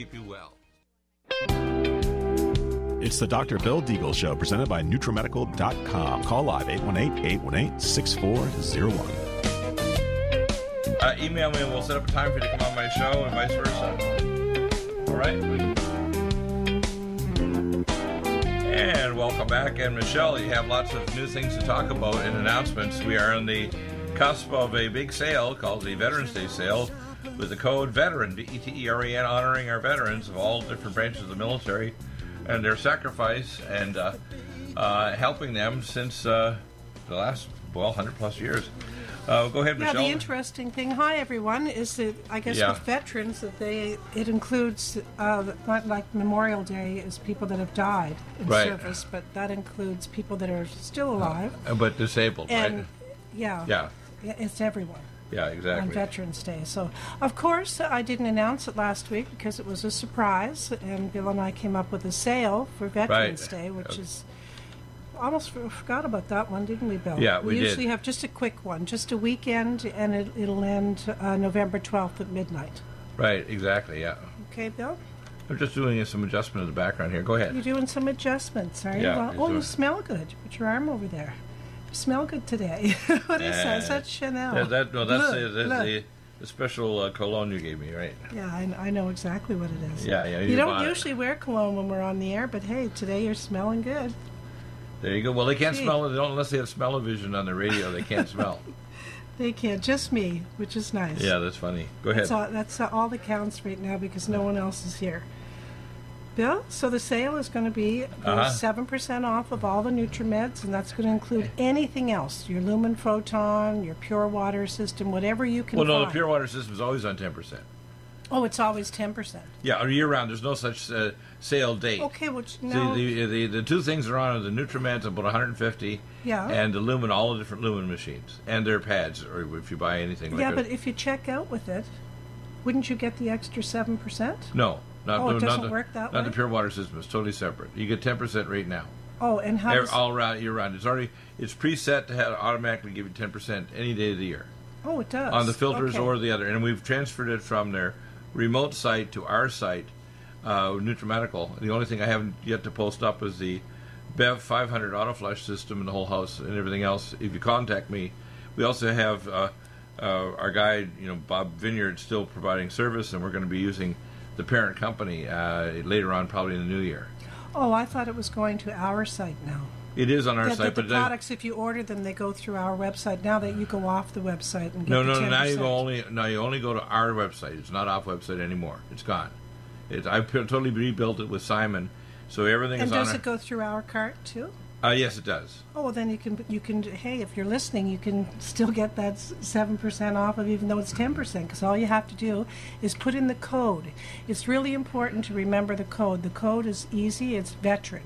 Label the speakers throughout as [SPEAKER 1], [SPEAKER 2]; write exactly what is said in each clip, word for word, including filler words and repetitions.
[SPEAKER 1] Keep you well.
[SPEAKER 2] It's the Doctor Bill Deagle Show, presented by NutriMedical dot com. Call live, eight one eight, eight one eight, six four zero one.
[SPEAKER 1] Uh, email me and we'll set up a time for you to come on my show and vice versa. All right. And welcome back. And Michelle, you have lots of new things to talk about and announcements. We are on the cusp of a big sale called the Veterans Day Sale with the code VETERAN, V E T E R A N, honoring our veterans of all different branches of the military and their sacrifice and uh, uh, helping them since uh, the last, well, one hundred plus years. Uh, go ahead, Michelle.
[SPEAKER 3] Yeah, the interesting thing, hi everyone, is that I guess
[SPEAKER 1] Yeah.
[SPEAKER 3] with veterans, that they it includes uh, not like Memorial Day is people that have died in
[SPEAKER 1] Right.
[SPEAKER 3] service, but that includes people that are still alive.
[SPEAKER 1] Uh, but disabled,
[SPEAKER 3] and
[SPEAKER 1] right?
[SPEAKER 3] yeah,
[SPEAKER 1] Yeah.
[SPEAKER 3] yeah, it's everyone.
[SPEAKER 1] Yeah, exactly.
[SPEAKER 3] On Veterans Day. So, of course, I didn't announce it last week because it was a surprise, and Bill and I came up with a sale for Veterans
[SPEAKER 1] Right.
[SPEAKER 3] Day, which is almost f- forgot about that one, didn't we, Bill?
[SPEAKER 1] Yeah, we did.
[SPEAKER 3] usually have just a quick one, just a weekend, and it, it'll end uh, November twelfth at midnight.
[SPEAKER 1] Right, exactly, yeah.
[SPEAKER 3] Okay, Bill?
[SPEAKER 1] I'm just doing some adjustment in the background here. Go ahead.
[SPEAKER 3] You're doing some adjustments, are you?
[SPEAKER 1] Yeah,
[SPEAKER 3] Well,
[SPEAKER 1] he's
[SPEAKER 3] oh,
[SPEAKER 1] doing-
[SPEAKER 3] you smell good. Put your arm over there. You smell good today. What is that? Is that Chanel?
[SPEAKER 1] Yeah, that, no, that's,
[SPEAKER 3] Look,
[SPEAKER 1] the, that's
[SPEAKER 3] look.
[SPEAKER 1] the, the special uh, cologne you gave me, right?
[SPEAKER 3] Yeah, I, I know exactly what it is.
[SPEAKER 1] Yeah, yeah.
[SPEAKER 3] You, don't
[SPEAKER 1] bought it.
[SPEAKER 3] usually wear cologne when we're on the air, but hey, today you're smelling good.
[SPEAKER 1] There you go. Well, they can't
[SPEAKER 3] Gee.
[SPEAKER 1] smell it. They don't, unless they have smell-o-vision on the radio. They can't smell.
[SPEAKER 3] They can't, just me, which is nice.
[SPEAKER 1] Yeah, that's funny. Go ahead.
[SPEAKER 3] That's all, that's all that counts right now because no one else is here. Bill, so the sale is going to be
[SPEAKER 1] Uh-huh.
[SPEAKER 3] seven percent off of all the NutriMeds, and that's going to include anything else, your Lumen Photon, your Pure Water system, whatever you can
[SPEAKER 1] Well, no,
[SPEAKER 3] find.
[SPEAKER 1] the pure water system is always on ten percent.
[SPEAKER 3] Oh, it's always ten percent.
[SPEAKER 1] Yeah, year-round. There's no such uh, sale date.
[SPEAKER 3] Okay, which
[SPEAKER 1] The,
[SPEAKER 3] now...
[SPEAKER 1] the, the, the two things are on are the NutriMeds, about one hundred fifty,
[SPEAKER 3] Yeah.
[SPEAKER 1] and the Lumen, all the different Lumen machines, and their pads, or if you buy anything like
[SPEAKER 3] yeah,
[SPEAKER 1] a-
[SPEAKER 3] but if you check out with it, wouldn't you get the extra seven percent?
[SPEAKER 1] No. Not,
[SPEAKER 3] Oh, it
[SPEAKER 1] no,
[SPEAKER 3] doesn't
[SPEAKER 1] not the,
[SPEAKER 3] work that
[SPEAKER 1] Not
[SPEAKER 3] way?
[SPEAKER 1] the pure water system. It's totally separate. You get ten percent right now.
[SPEAKER 3] Oh, and how
[SPEAKER 1] Every-
[SPEAKER 3] does...
[SPEAKER 1] all around, year round. It's already it's preset to have, automatically give you ten percent any day of the year
[SPEAKER 3] Oh, it does.
[SPEAKER 1] on the filters
[SPEAKER 3] Okay.
[SPEAKER 1] or the other. And we've transferred it from their remote site to our site, uh, NutriMedical. The only thing I haven't yet to post up is the B E V five hundred auto flush system in the whole house and everything else. If you contact me, we also have uh, uh, our guy, you know, Bob Vineyard, still providing service, and we're going to be using the parent company uh, later on, probably in the new year.
[SPEAKER 3] Oh, I thought it was going to our site now.
[SPEAKER 1] It is on our
[SPEAKER 3] That,
[SPEAKER 1] site,
[SPEAKER 3] that the
[SPEAKER 1] but they-
[SPEAKER 3] products, if you order them, they go through our website. Now that you go off the website and get
[SPEAKER 1] no,
[SPEAKER 3] the
[SPEAKER 1] no,
[SPEAKER 3] ten
[SPEAKER 1] no.
[SPEAKER 3] percent.
[SPEAKER 1] Now you go only. Now you only go to our website. It's not off website anymore. It's gone. It, I p- totally rebuilt it with Simon, so everything
[SPEAKER 3] And
[SPEAKER 1] is on.
[SPEAKER 3] does
[SPEAKER 1] our,
[SPEAKER 3] it go through our cart too?
[SPEAKER 1] Uh, yes, it does.
[SPEAKER 3] Oh, well, then you can you can hey, if you're listening, you can still get that seven percent off of even though it's ten percent because all you have to do is put in the code. It's really important to remember the code. The code is easy. It's veteran.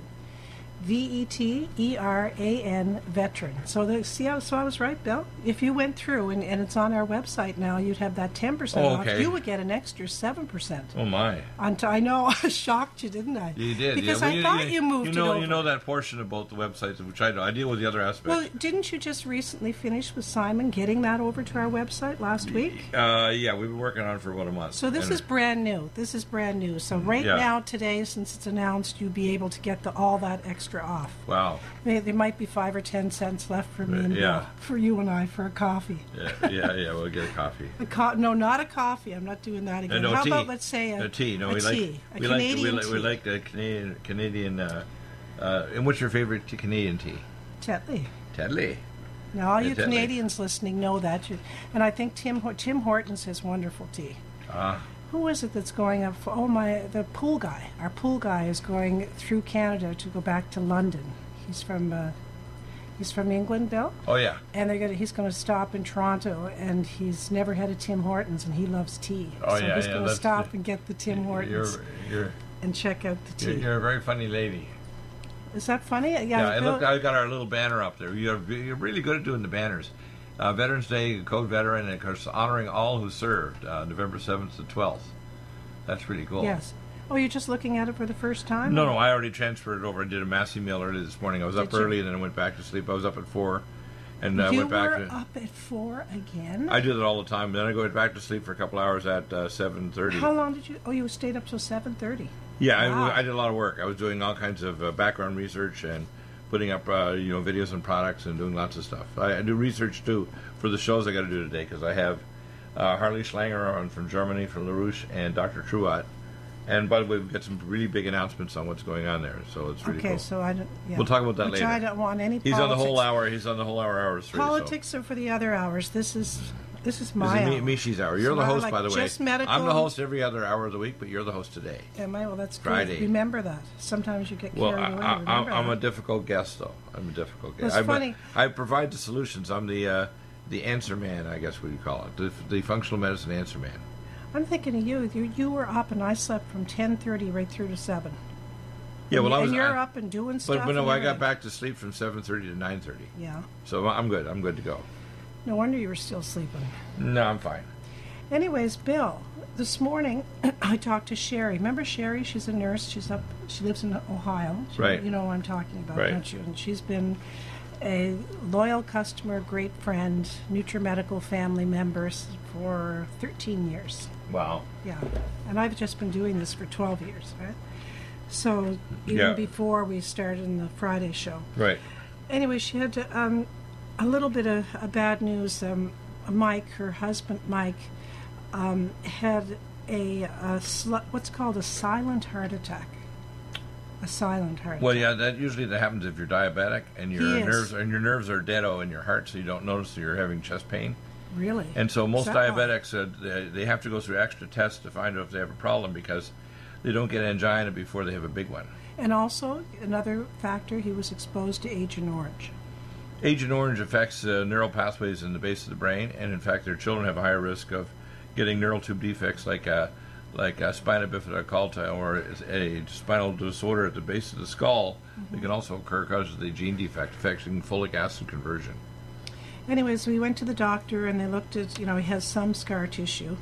[SPEAKER 3] V E T E R A N, veteran. So the, see how, so I was right, Bill? If you went through and, and it's on our website now, you'd have that ten percent
[SPEAKER 1] Oh,
[SPEAKER 3] off.
[SPEAKER 1] okay.
[SPEAKER 3] You would get an extra seven percent.
[SPEAKER 1] Oh my!
[SPEAKER 3] On t- I know, I shocked you, didn't I?
[SPEAKER 1] You did.
[SPEAKER 3] Because
[SPEAKER 1] yeah.
[SPEAKER 3] I
[SPEAKER 1] Well,
[SPEAKER 3] thought you, moved
[SPEAKER 1] You know,
[SPEAKER 3] it over.
[SPEAKER 1] you know that portion about the websites, which I know. I deal with the other aspects.
[SPEAKER 3] Well, didn't you just recently finish with Simon getting that over to our website last week?
[SPEAKER 1] uh, yeah, we've been working on it for about a month.
[SPEAKER 3] So this
[SPEAKER 1] And-
[SPEAKER 3] is brand new. This is brand new. So right
[SPEAKER 1] Yeah.
[SPEAKER 3] now, today, since it's announced, you'll be able to get the, all that extra off.
[SPEAKER 1] wow.
[SPEAKER 3] May- There might be five or ten cents left for me and
[SPEAKER 1] Yeah.
[SPEAKER 3] Bill, for you and I, for a coffee.
[SPEAKER 1] Yeah, yeah, yeah. We'll get a coffee.
[SPEAKER 3] A co- no, not a coffee. I'm not doing that
[SPEAKER 1] Uh,
[SPEAKER 3] again.
[SPEAKER 1] no
[SPEAKER 3] How
[SPEAKER 1] tea.
[SPEAKER 3] about let's say a,
[SPEAKER 1] a tea. No,
[SPEAKER 3] a
[SPEAKER 1] we
[SPEAKER 3] tea,
[SPEAKER 1] like
[SPEAKER 3] a
[SPEAKER 1] we like
[SPEAKER 3] Canadian
[SPEAKER 1] we like
[SPEAKER 3] tea.
[SPEAKER 1] we like the Canadian Canadian. Uh, uh, and what's your favorite t- Canadian tea?
[SPEAKER 3] Tetley.
[SPEAKER 1] Tetley.
[SPEAKER 3] Now, all
[SPEAKER 1] Yeah,
[SPEAKER 3] you
[SPEAKER 1] Tetley.
[SPEAKER 3] Canadians listening know that. You, and I think Tim Hor- Tim Hortons has wonderful tea.
[SPEAKER 1] Ah.
[SPEAKER 3] Who is it that's going up for? Oh, my, the pool guy. Our pool guy is going through Canada to go back to London. He's from, uh, he's from England, Bill.
[SPEAKER 1] Oh yeah.
[SPEAKER 3] And they're gonna, he's going to stop in Toronto, and he's never had a Tim Hortons, and he loves tea.
[SPEAKER 1] Oh,
[SPEAKER 3] so
[SPEAKER 1] yeah,
[SPEAKER 3] he's
[SPEAKER 1] yeah,
[SPEAKER 3] going to
[SPEAKER 1] that's
[SPEAKER 3] stop
[SPEAKER 1] the-
[SPEAKER 3] and get the Tim Hortons
[SPEAKER 1] You're you're
[SPEAKER 3] and check out the
[SPEAKER 1] you're,
[SPEAKER 3] tea.
[SPEAKER 1] you're a very funny lady.
[SPEAKER 3] Is that funny? Yeah,
[SPEAKER 1] Yeah, I
[SPEAKER 3] Bill-
[SPEAKER 1] look. I got our little banner up there. You're you're really good at doing the banners. Uh, Veterans Day, Code Veteran, and of course honoring all who served, uh, November seventh to twelfth. That's really cool.
[SPEAKER 3] Yes. Oh, you're just looking at it for the first time?
[SPEAKER 1] No, no, I already transferred it over. I did a mass email early this morning. I was up
[SPEAKER 3] Did you?
[SPEAKER 1] early and then I went back to sleep. I was up at four, And I
[SPEAKER 3] you
[SPEAKER 1] went back
[SPEAKER 3] were
[SPEAKER 1] to,
[SPEAKER 3] up at four again?
[SPEAKER 1] I do that all the time. Then I go back to sleep for a couple hours at uh, seven thirty.
[SPEAKER 3] How long did you... Oh, you stayed up till seven thirty.
[SPEAKER 1] Yeah,
[SPEAKER 3] Wow.
[SPEAKER 1] I, I did a lot of work. I was doing all kinds of uh, background research and putting up uh, you know videos and products and doing lots of stuff. I, I do research too for the shows I got to do today because I have uh, Harley Schlanger on from Germany, from LaRouche, and Doctor Truott. And by the way, we've got some really big announcements on what's going on there, so it's really
[SPEAKER 3] Okay,
[SPEAKER 1] cool.
[SPEAKER 3] so I don't... Yeah.
[SPEAKER 1] We'll talk about that
[SPEAKER 3] Which
[SPEAKER 1] later.
[SPEAKER 3] I don't want any
[SPEAKER 1] He's
[SPEAKER 3] politics.
[SPEAKER 1] on the whole hour. He's on the whole hour, hours three.
[SPEAKER 3] Politics are for the other hours. This is this is
[SPEAKER 1] So.
[SPEAKER 3] my
[SPEAKER 1] This is
[SPEAKER 3] hour.
[SPEAKER 1] Mi- Mishi's hour. You're
[SPEAKER 3] So
[SPEAKER 1] the
[SPEAKER 3] I
[SPEAKER 1] host,
[SPEAKER 3] like
[SPEAKER 1] by the way.
[SPEAKER 3] just medical-
[SPEAKER 1] I'm the host every other hour of the week, but you're the host today.
[SPEAKER 3] Am I? Well, that's good.
[SPEAKER 1] Friday.
[SPEAKER 3] Remember that. Sometimes you get
[SPEAKER 1] Well,
[SPEAKER 3] carried
[SPEAKER 1] I,
[SPEAKER 3] away.
[SPEAKER 1] I,
[SPEAKER 3] Remember
[SPEAKER 1] I'm, I'm a
[SPEAKER 3] that.
[SPEAKER 1] difficult guest, though. I'm a difficult
[SPEAKER 3] Well,
[SPEAKER 1] guest.
[SPEAKER 3] it's
[SPEAKER 1] I'm a-
[SPEAKER 3] funny.
[SPEAKER 1] I provide the solutions. I'm the uh, the answer man, I guess what you call it, the, the functional medicine answer man.
[SPEAKER 3] I'm thinking of you. you. You were up and I slept from ten thirty right through to seven.
[SPEAKER 1] Yeah, well,
[SPEAKER 3] and,
[SPEAKER 1] I was.
[SPEAKER 3] and you're
[SPEAKER 1] I,
[SPEAKER 3] up and doing stuff.
[SPEAKER 1] but, but no,
[SPEAKER 3] and
[SPEAKER 1] I got
[SPEAKER 3] everything.
[SPEAKER 1] back to sleep from seven thirty to nine thirty.
[SPEAKER 3] Yeah.
[SPEAKER 1] So I'm good. I'm good to go.
[SPEAKER 3] No wonder you were still sleeping.
[SPEAKER 1] No, I'm fine.
[SPEAKER 3] Anyways, Bill, this morning I talked to Sherry. Remember Sherry? She's a nurse. She's up. She lives in Ohio. She,
[SPEAKER 1] Right.
[SPEAKER 3] You know what I'm talking about,
[SPEAKER 1] Right.
[SPEAKER 3] don't you? And she's been a loyal customer, great friend, NutriMedical family member s- for thirteen years.
[SPEAKER 1] Wow.
[SPEAKER 3] Yeah. And I've just been doing this for twelve years, right? So even
[SPEAKER 1] Yeah.
[SPEAKER 3] before we started in the Friday show.
[SPEAKER 1] Right.
[SPEAKER 3] Anyway, she had um, a little bit of a bad news. Um, Mike, her husband Mike, um, had a, a sl- what's called a silent heart attack. A silent heart
[SPEAKER 1] Well,
[SPEAKER 3] attack.
[SPEAKER 1] yeah, that usually that happens if you're diabetic and your
[SPEAKER 3] He is.
[SPEAKER 1] nerves and your nerves are deado in your heart, so you don't notice that you're having chest pain.
[SPEAKER 3] Really?
[SPEAKER 1] And so most
[SPEAKER 3] Is that why?
[SPEAKER 1] diabetics, uh, they, they have to go through extra tests to find out if they have a problem because they don't get angina before they have a big one.
[SPEAKER 3] And also, another factor, he was exposed to Agent Orange.
[SPEAKER 1] Agent Orange affects uh, neural pathways in the base of the brain, and in fact, their children have a higher risk of getting neural tube defects like uh, like uh, spina bifida occulta or a spinal disorder at the base of the skull.
[SPEAKER 3] Mm-hmm.
[SPEAKER 1] That can also occur because of the gene defect affecting folic acid conversion.
[SPEAKER 3] Anyways, we went to the doctor and they looked at, you know, he has some scar tissue,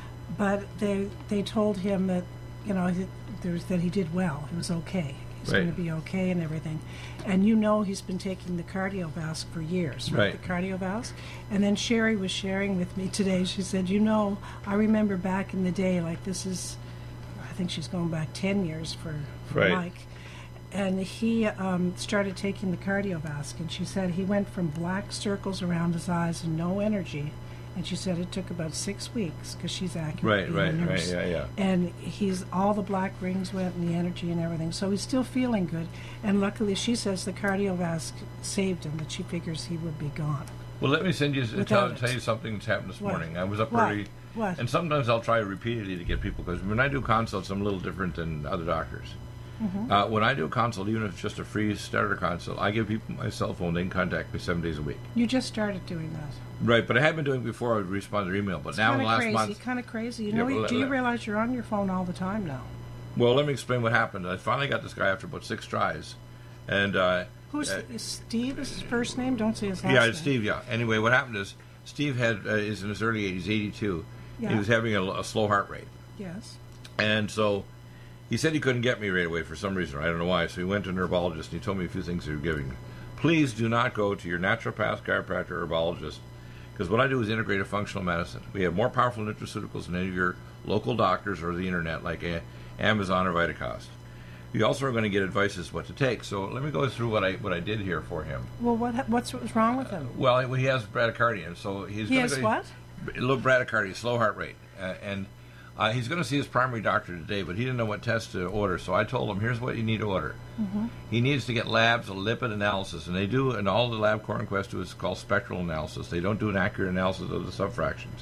[SPEAKER 3] but they they told him that, you know, he, there was, that he did well. He was okay. He's
[SPEAKER 1] Right.
[SPEAKER 3] going to be okay and everything. And you know he's been taking the Cardiovasc for years, right?
[SPEAKER 1] Right.
[SPEAKER 3] The Cardiovasc. And then Sherry was sharing with me today. She said, you know, I remember back in the day, like this is, I think she's going back ten years for, for
[SPEAKER 1] Right.
[SPEAKER 3] Mike. And he um, started taking the Cardiovasc, and she said he went from black circles around his eyes and no energy. And she said it took about six weeks because she's accurate.
[SPEAKER 1] Right,
[SPEAKER 3] being a
[SPEAKER 1] right, right,
[SPEAKER 3] nurse.
[SPEAKER 1] yeah, yeah.
[SPEAKER 3] And he's all the black rings went and the energy and everything. So he's still feeling good. And luckily, she says the Cardiovasc saved him, that she figures he would be gone.
[SPEAKER 1] Well, let me send you tell,
[SPEAKER 3] Without it.
[SPEAKER 1] tell you something that's happened this
[SPEAKER 3] What?
[SPEAKER 1] morning. I was up
[SPEAKER 3] What?
[SPEAKER 1] early,
[SPEAKER 3] What?
[SPEAKER 1] and sometimes I'll try repeatedly to get people because when I do consults, I'm a little different than other doctors.
[SPEAKER 3] Mm-hmm.
[SPEAKER 1] Uh, when I do a consult, even if it's just a free starter consult, I give people my cell phone. They can contact me seven days a week.
[SPEAKER 3] You just started doing that.
[SPEAKER 1] Right, but I had been doing it before. I would respond to their email, but
[SPEAKER 3] It's
[SPEAKER 1] now in
[SPEAKER 3] kind
[SPEAKER 1] the
[SPEAKER 3] of
[SPEAKER 1] last
[SPEAKER 3] crazy.
[SPEAKER 1] month.
[SPEAKER 3] Kind of crazy. You
[SPEAKER 1] Yeah,
[SPEAKER 3] know?
[SPEAKER 1] well,
[SPEAKER 3] do you
[SPEAKER 1] let-
[SPEAKER 3] realize you're on your phone all the time now?
[SPEAKER 1] Well, let me explain what happened. I finally got this guy after about six tries, and uh,
[SPEAKER 3] Who's
[SPEAKER 1] uh,
[SPEAKER 3] is Steve? Is his first name? Don't say his last
[SPEAKER 1] yeah,
[SPEAKER 3] name.
[SPEAKER 1] it's Steve. Yeah. Anyway, what happened is Steve had uh, is in his early eighties, eighty-two.
[SPEAKER 3] Yeah.
[SPEAKER 1] He was having a, a slow heart rate.
[SPEAKER 3] Yes.
[SPEAKER 1] And so he said he couldn't get me right away for some reason. I don't know why. So he went to a neurologist and he told me a few things he was giving me. Please do not go to your naturopath, chiropractor, or herbologist because what I do is integrative functional medicine. We have more powerful nutraceuticals than any of your local doctors or the internet like uh, Amazon or Vitacost. You also are going to get advice as to what to take. So let me go through what I what I did here for him.
[SPEAKER 3] Well, what ha- what's what's wrong with him?
[SPEAKER 1] Well, he he has bradycardia, so he's
[SPEAKER 3] He
[SPEAKER 1] going
[SPEAKER 3] has
[SPEAKER 1] to
[SPEAKER 3] what?
[SPEAKER 1] Low bradycardia, slow heart rate, uh, and uh, he's going to see his primary doctor today, but he didn't know what test to order. So I told him, here's what you need to order.
[SPEAKER 3] Mm-hmm.
[SPEAKER 1] He needs to get labs, a lipid analysis, and they do, and all the LabCorp Quest do is called spectral analysis. They don't do an accurate analysis of the subfractions.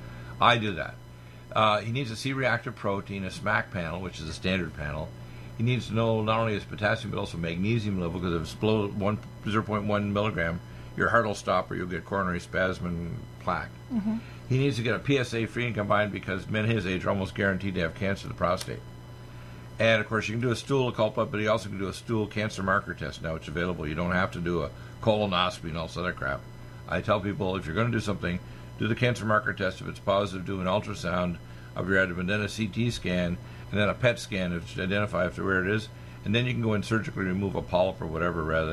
[SPEAKER 1] I do that. Uh, he needs a C-reactive protein, a SMAC panel, which is a standard panel. He needs to know not only his potassium but also magnesium level because if it's below one, zero point one milligram, your heart will stop or you'll get coronary spasm and plaque.
[SPEAKER 3] Mm-hmm.
[SPEAKER 1] He needs to get a P S A free and combined because men his age are almost guaranteed to have cancer of the prostate. And of course, you can do a stool occult, but you also can do a stool cancer marker test now. It's available. You don't have to do a colonoscopy and all this other crap. I tell people if you're going to do something, do the cancer marker test. If it's positive, do an ultrasound of your abdomen, then a C T scan, and then a P E T scan to identify if where it is, and then you can go and surgically remove a polyp or whatever rather than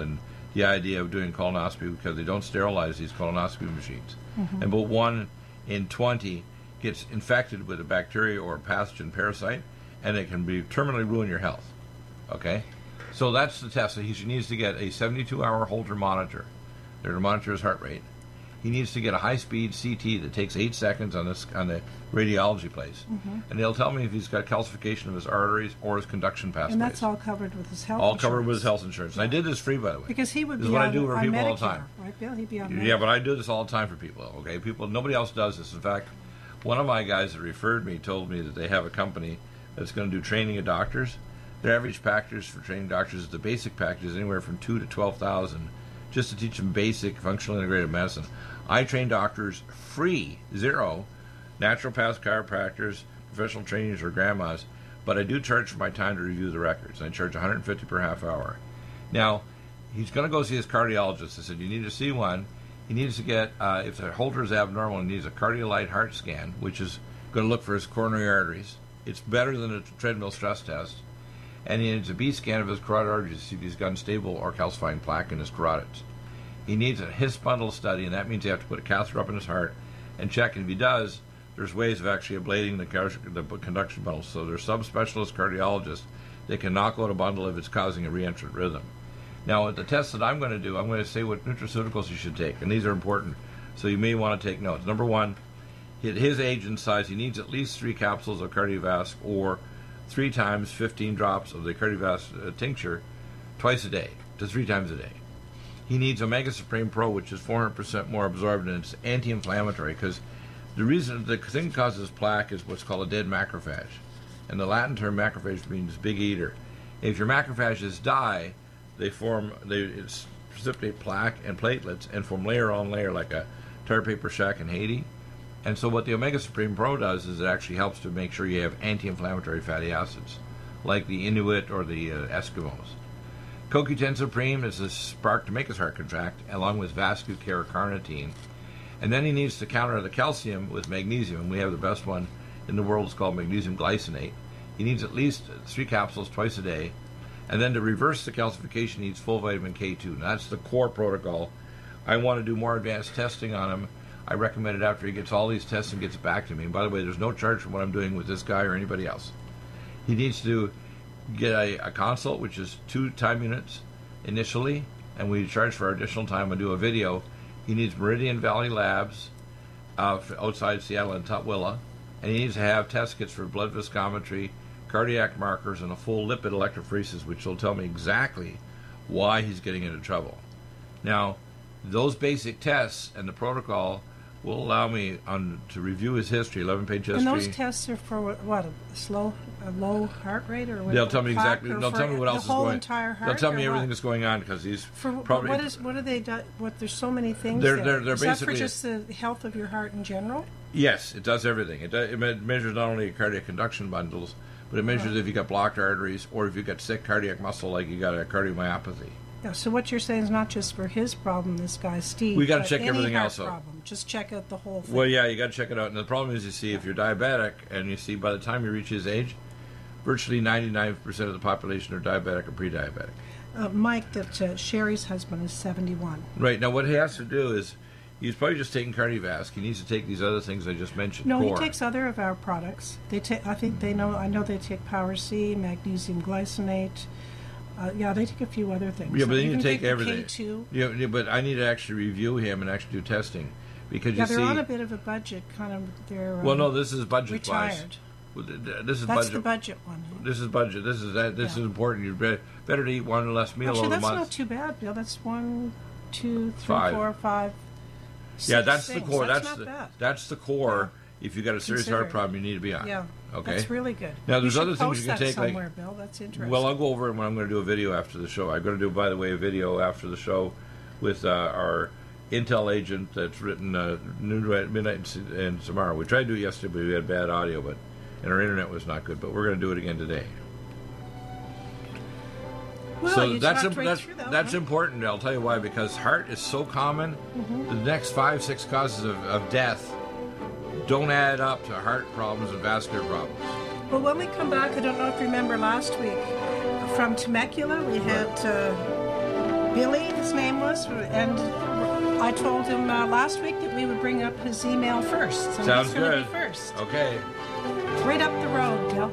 [SPEAKER 1] the idea of doing colonoscopy because they don't sterilize these colonoscopy machines. Mm-hmm. And but one in twenty gets infected with a bacteria or a pathogen parasite, and it can be terminally ruin your health. Okay? So that's the test. So he needs to get a seventy-two hour Holter monitor. They're to monitor his heart rate. He needs to get a high-speed C T that takes eight seconds on this on the radiology place, mm-hmm. and they'll tell me if he's got calcification of his arteries or his conduction pathways.
[SPEAKER 3] And that's all covered with his health
[SPEAKER 1] all
[SPEAKER 3] insurance.
[SPEAKER 1] covered with his health insurance. And I did this free, by the way.
[SPEAKER 3] Because he would
[SPEAKER 1] this
[SPEAKER 3] be
[SPEAKER 1] is what
[SPEAKER 3] on,
[SPEAKER 1] I do for
[SPEAKER 3] on
[SPEAKER 1] people
[SPEAKER 3] Medicare,
[SPEAKER 1] all the time.
[SPEAKER 3] Right, Bill? He'd be on Medicare.
[SPEAKER 1] Yeah, but I do this all the time for people. Okay, people. Nobody else does this. In fact, one of my guys that referred me told me that they have a company that's going to do training of doctors. Their average package for training doctors, the basic package, is anywhere from two to twelve thousand, just to teach them basic functional integrated medicine. I train doctors free, zero, naturopaths, chiropractors, professional trainers, or grandmas, but I do charge for my time to review the records. I charge one hundred fifty dollars per half hour. Now, he's going to go see his cardiologist. I said, you need to see one. He needs to get, uh, if the Holter is abnormal, he needs a Cardiolite heart scan, which is going to look for his coronary arteries. It's better than a treadmill stress test. And he needs a B scan of his carotid arteries to see if he's got unstable or calcifying plaque in his carotids. He needs a His bundle study, and that means you have to put a catheter up in his heart and check. And if he does, there's ways of actually ablating the, car- the conduction bundle. So there's subspecialist cardiologists that can knock out a bundle if it's causing a reentrant rhythm. Now, with the test that I'm going to do, I'm going to say what nutraceuticals you should take, and these are important, so you may want to take notes. Number one, at his age and size, he needs at least three capsules of Cardiovasc or three times fifteen drops of the Cardiovasc uh, tincture twice a day to three times a day. He needs Omega Supreme Pro, which is four hundred percent more absorbed, and it's anti-inflammatory because the reason the thing that causes plaque is what's called a dead macrophage. And the Latin term macrophage means big eater. If your macrophages die, they form, they it's precipitate plaque and platelets and form layer on layer like a tar paper shack in Haiti. And so what the Omega Supreme Pro does is it actually helps to make sure you have anti-inflammatory fatty acids, like the Inuit or the uh, Eskimos. C O Q ten Supreme is a spark to make his heart contract, along with Vascucare carnitine. And then he needs to counter the calcium with magnesium, and we have the best one in the world. It's called magnesium glycinate. He needs at least three capsules twice a day. And then to reverse the calcification, he needs full vitamin K two. Now, that's the core protocol. I want to do more advanced testing on him. I recommend it after he gets all these tests and gets back to me. And by the way, there's no charge for what I'm doing with this guy or anybody else. He needs to get a, a consult, which is two time units initially, and we charge for our additional time. I do a video. He needs Meridian Valley Labs uh, outside Seattle and Tutwiler, and he needs to have test kits for blood viscometry, cardiac markers, and a full lipid electrophoresis, which will tell me exactly why he's getting into trouble. Now, those basic tests and the protocol will allow me on to review his history, eleven-page history.
[SPEAKER 3] And those tests are for what? what a slow, a low heart rate, or what?
[SPEAKER 1] They'll tell me exactly. They'll tell me what else is going.
[SPEAKER 3] The whole entire heart.
[SPEAKER 1] They'll tell me everything
[SPEAKER 3] what?
[SPEAKER 1] that's going on because he's
[SPEAKER 3] for,
[SPEAKER 1] probably.
[SPEAKER 3] What is? What are they? Do, what? There's so many things.
[SPEAKER 1] They're
[SPEAKER 3] there.
[SPEAKER 1] they're, they're
[SPEAKER 3] is
[SPEAKER 1] basically.
[SPEAKER 3] that for just the health of your heart in general?
[SPEAKER 1] Yes, it does everything. It, does, it measures not only cardiac conduction bundles, but it measures oh. if you got blocked arteries or if you got sick cardiac muscle, like you got a cardiomyopathy.
[SPEAKER 3] Yeah, so what you're saying is not just for his problem, this guy Steve.
[SPEAKER 1] We got to check
[SPEAKER 3] any
[SPEAKER 1] everything
[SPEAKER 3] heart
[SPEAKER 1] else out.
[SPEAKER 3] Problem. Just check out the whole thing.
[SPEAKER 1] Well, yeah, you got to check it out. And the problem is, you see, if you're diabetic, and you see by the time you reach his age, virtually ninety-nine percent of the population are diabetic or pre-diabetic.
[SPEAKER 3] Uh, Mike, that uh, Sherry's husband is seventy-one.
[SPEAKER 1] Right. Now, what he has to do is, he's probably just taking Cardiovasc. He needs to take these other things I just mentioned.
[SPEAKER 3] No,
[SPEAKER 1] core.
[SPEAKER 3] he takes other of our products. They take. I think they know. I know they take Power C, magnesium glycinate. Uh, yeah, they take a few other things.
[SPEAKER 1] Yeah, but they
[SPEAKER 3] you
[SPEAKER 1] need to take
[SPEAKER 3] the
[SPEAKER 1] everything.
[SPEAKER 3] K two.
[SPEAKER 1] Yeah, yeah, but I need to actually review him and actually do testing because
[SPEAKER 3] yeah,
[SPEAKER 1] you
[SPEAKER 3] they're
[SPEAKER 1] see.
[SPEAKER 3] on a bit of a budget, kind of. They're
[SPEAKER 1] well,
[SPEAKER 3] um,
[SPEAKER 1] no, this is budget
[SPEAKER 3] retired.
[SPEAKER 1] wise. This is
[SPEAKER 3] That's
[SPEAKER 1] budget.
[SPEAKER 3] the budget one.
[SPEAKER 1] This is budget. This is that. This
[SPEAKER 3] Yeah.
[SPEAKER 1] is important. You better, better to eat one less meal
[SPEAKER 3] Actually,
[SPEAKER 1] over the
[SPEAKER 3] that's
[SPEAKER 1] month.
[SPEAKER 3] not too bad, Bill. That's one, two, three,
[SPEAKER 1] Five.
[SPEAKER 3] four, five. Six
[SPEAKER 1] yeah, that's
[SPEAKER 3] things.
[SPEAKER 1] the core.
[SPEAKER 3] That's,
[SPEAKER 1] That's,
[SPEAKER 3] not
[SPEAKER 1] the
[SPEAKER 3] bad.
[SPEAKER 1] that's the core. If you got a serious heart
[SPEAKER 3] Consider.
[SPEAKER 1] problem, you need to be on.
[SPEAKER 3] Yeah.
[SPEAKER 1] Okay.
[SPEAKER 3] That's really good.
[SPEAKER 1] Now, there's
[SPEAKER 3] you should
[SPEAKER 1] other things
[SPEAKER 3] post
[SPEAKER 1] you can
[SPEAKER 3] that
[SPEAKER 1] take, like-
[SPEAKER 3] somewhere, Bill. That's interesting.
[SPEAKER 1] Well, I'll go over it when I'm going to do a video after the show. I'm going to do, by the way, a video after the show with uh, our Intel agent that's written uh, Noon at Midnight and tomorrow. We tried to do it yesterday, but we had bad audio, but and our internet was not good. But we're going to do it again today.
[SPEAKER 3] well,
[SPEAKER 1] so
[SPEAKER 3] you
[SPEAKER 1] that's
[SPEAKER 3] talked
[SPEAKER 1] imp-
[SPEAKER 3] right
[SPEAKER 1] that's,
[SPEAKER 3] through that
[SPEAKER 1] that's
[SPEAKER 3] one.
[SPEAKER 1] important. I'll tell you why. Because heart is so common. Mm-hmm. The next five, six causes of, of death don't add up to heart problems and vascular problems.
[SPEAKER 3] Well, when we come back, I don't know if you remember last week, from Temecula, we had uh, Billy, his name was, and I told him uh, last week that we would bring up his email first. So
[SPEAKER 1] Sounds
[SPEAKER 3] he's gonna
[SPEAKER 1] good.
[SPEAKER 3] Be first.
[SPEAKER 1] Okay.
[SPEAKER 3] Right up the road, Bill.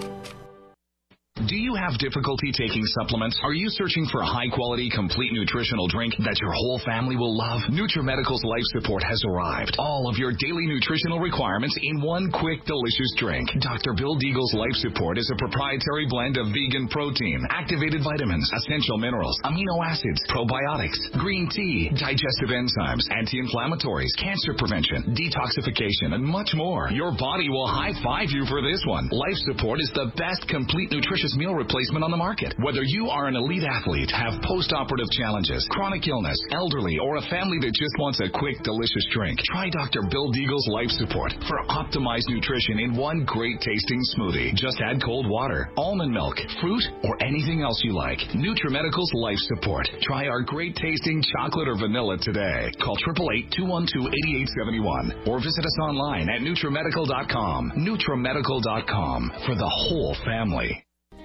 [SPEAKER 4] Do you have difficulty taking supplements? Are you searching for a high-quality, complete nutritional drink that your whole family will love? NutriMedical's Life Support has arrived. All of your daily nutritional requirements in one quick, delicious drink. Doctor Bill Deagle's Life Support is a proprietary blend of vegan protein, activated vitamins, essential minerals, amino acids, probiotics, green tea, digestive enzymes, anti-inflammatories, cancer prevention, detoxification, and much more. Your body will high-five you for this one. Life Support is the best complete nutritious meal replacement on the market. Whether you are an elite athlete, have post-operative challenges, chronic illness, elderly, or a family that just wants a quick, delicious drink, try Doctor Bill Deagle's Life Support for optimized nutrition in one great tasting smoothie. Just add cold water, almond milk, fruit, or anything else you like. NutriMedical's Life Support. Try our great tasting chocolate or vanilla today. Call eight eight eight, two one two, eight eight seven one or visit us online at NutriMedical dot com. NutriMedical dot com for the whole family.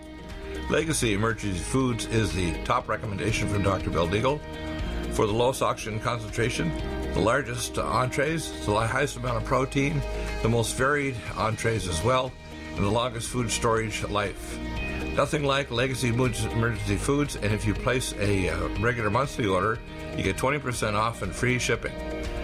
[SPEAKER 1] Legacy Emergency Foods is the top recommendation from Doctor Bill Deagle for the lowest oxygen concentration, the largest uh, entrees, the highest amount of protein, the most varied entrees as well, and the longest food storage life. Nothing like Legacy Emergency Foods, and if you place a uh, regular monthly order, you get twenty percent off and free shipping.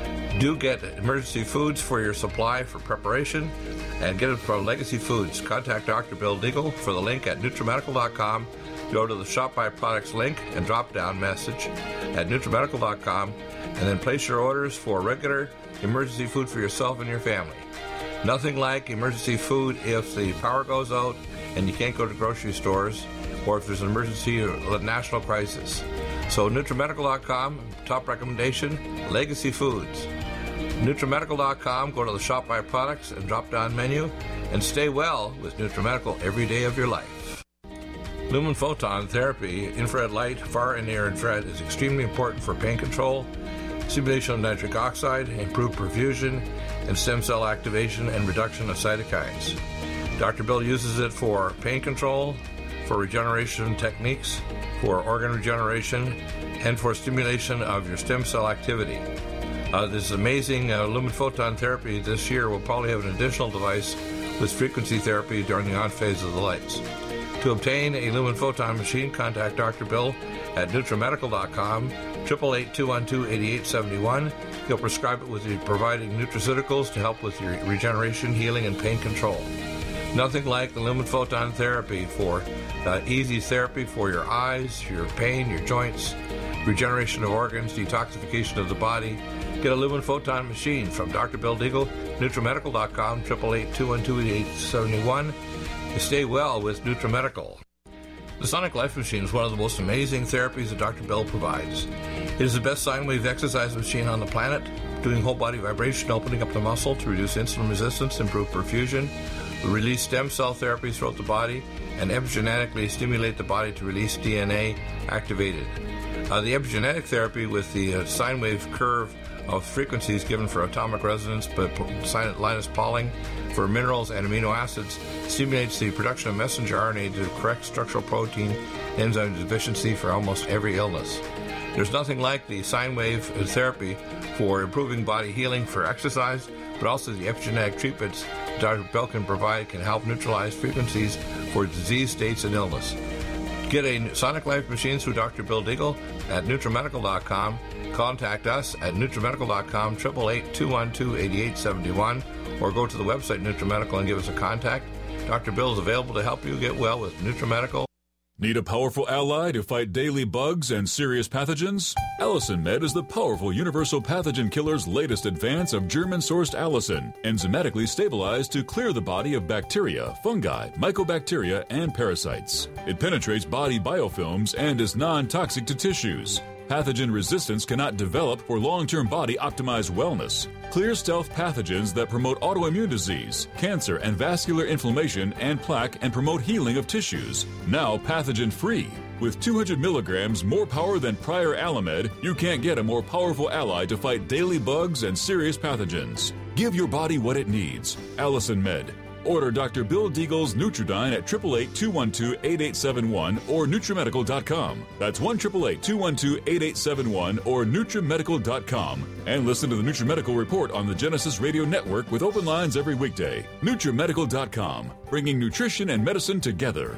[SPEAKER 1] Do get Emergency Foods for your supply for preparation, and get it from Legacy Foods. Contact Doctor Bill Deagle for the link at NutriMedical dot com. Go to the Shop My Products link and drop-down message at NutriMedical dot com, and then place your orders for regular emergency food for yourself and your family. Nothing like emergency food if the power goes out and you can't go to grocery stores, or if there's an emergency or a national crisis. So NutriMedical dot com, top recommendation, Legacy Foods. NutriMedical dot com, go to the Shop My Products and drop-down menu, and stay well with NutriMedical every day of your life. Lumen photon therapy, infrared light, far and near infrared, is extremely important for pain control, stimulation of nitric oxide, improved perfusion, and stem cell activation and reduction of cytokines. Doctor Bill uses it for pain control, for regeneration techniques, for organ regeneration, and for stimulation of your stem cell activity. Uh, this amazing uh, lumen photon therapy this year will probably have an additional device with frequency therapy during the on phase of the lights. To obtain a lumen photon machine, contact Doctor Bill at NutriMedical dot com, eight eight eight, two one two, eight eight seven one. He'll prescribe it with the providing nutraceuticals to help with your regeneration, healing, and pain control. Nothing like the lumen photon therapy for uh, easy therapy for your eyes, your pain, your joints, regeneration of organs, detoxification of the body. Get a lumen photon machine from Doctor Bill Deagle, NutriMedical dot com, eight eight eight, two one two, eight eight seven one. To stay well with NutriMedical. The Sonic Life Machine is one of the most amazing therapies that Doctor Bill provides. It is the best sine wave exercise machine on the planet, doing whole body vibration, opening up the muscle to reduce insulin resistance, improve perfusion, release stem cell therapies throughout the body, and epigenetically stimulate the body to release D N A activated. Uh, the epigenetic therapy with the uh, sine wave curve of frequencies given for atomic resonance, but Linus Pauling for minerals and amino acids stimulates the production of messenger R N A to correct structural protein enzyme deficiency for almost every illness. There's nothing like the sine wave therapy for improving body healing for exercise, but also the epigenetic treatments Doctor Bill can provide can help neutralize frequencies for disease states and illness. Get a Sonic Life machine through Doctor Bill Deagle at NutriMedical dot com. Contact us at NutriMedical dot com, eight eight eight, two one two, eight eight seven one, or go to the website NutriMedical and give us a contact. Doctor Bill is available to help you get well with NutriMedical.
[SPEAKER 5] Need a powerful ally to fight daily bugs and serious pathogens? Allicin Med is the powerful universal pathogen killer's latest advance of German-sourced allicin, enzymatically stabilized to clear the body of bacteria, fungi, mycobacteria, and parasites. It penetrates body biofilms and is non-toxic to tissues. Pathogen resistance cannot develop for long-term body-optimized wellness. Clear stealth pathogens that promote autoimmune disease, cancer and vascular inflammation and plaque and promote healing of tissues. Now pathogen-free. With two hundred milligrams more power than prior Alamed, you can't get a more powerful ally to fight daily bugs and serious pathogens. Give your body what it needs. Allicin Med. Order Doctor Bill Deagle's Nutridyne at eight eight eight, two one two, eight eight seven one or Nutrimedical dot com. That's one eight eight eight, two one two, eight eight seven one or Nutrimedical dot com. And listen to the Nutrimedical Report on the Genesis Radio Network with open lines every weekday. Nutrimedical dot com, bringing nutrition and medicine together.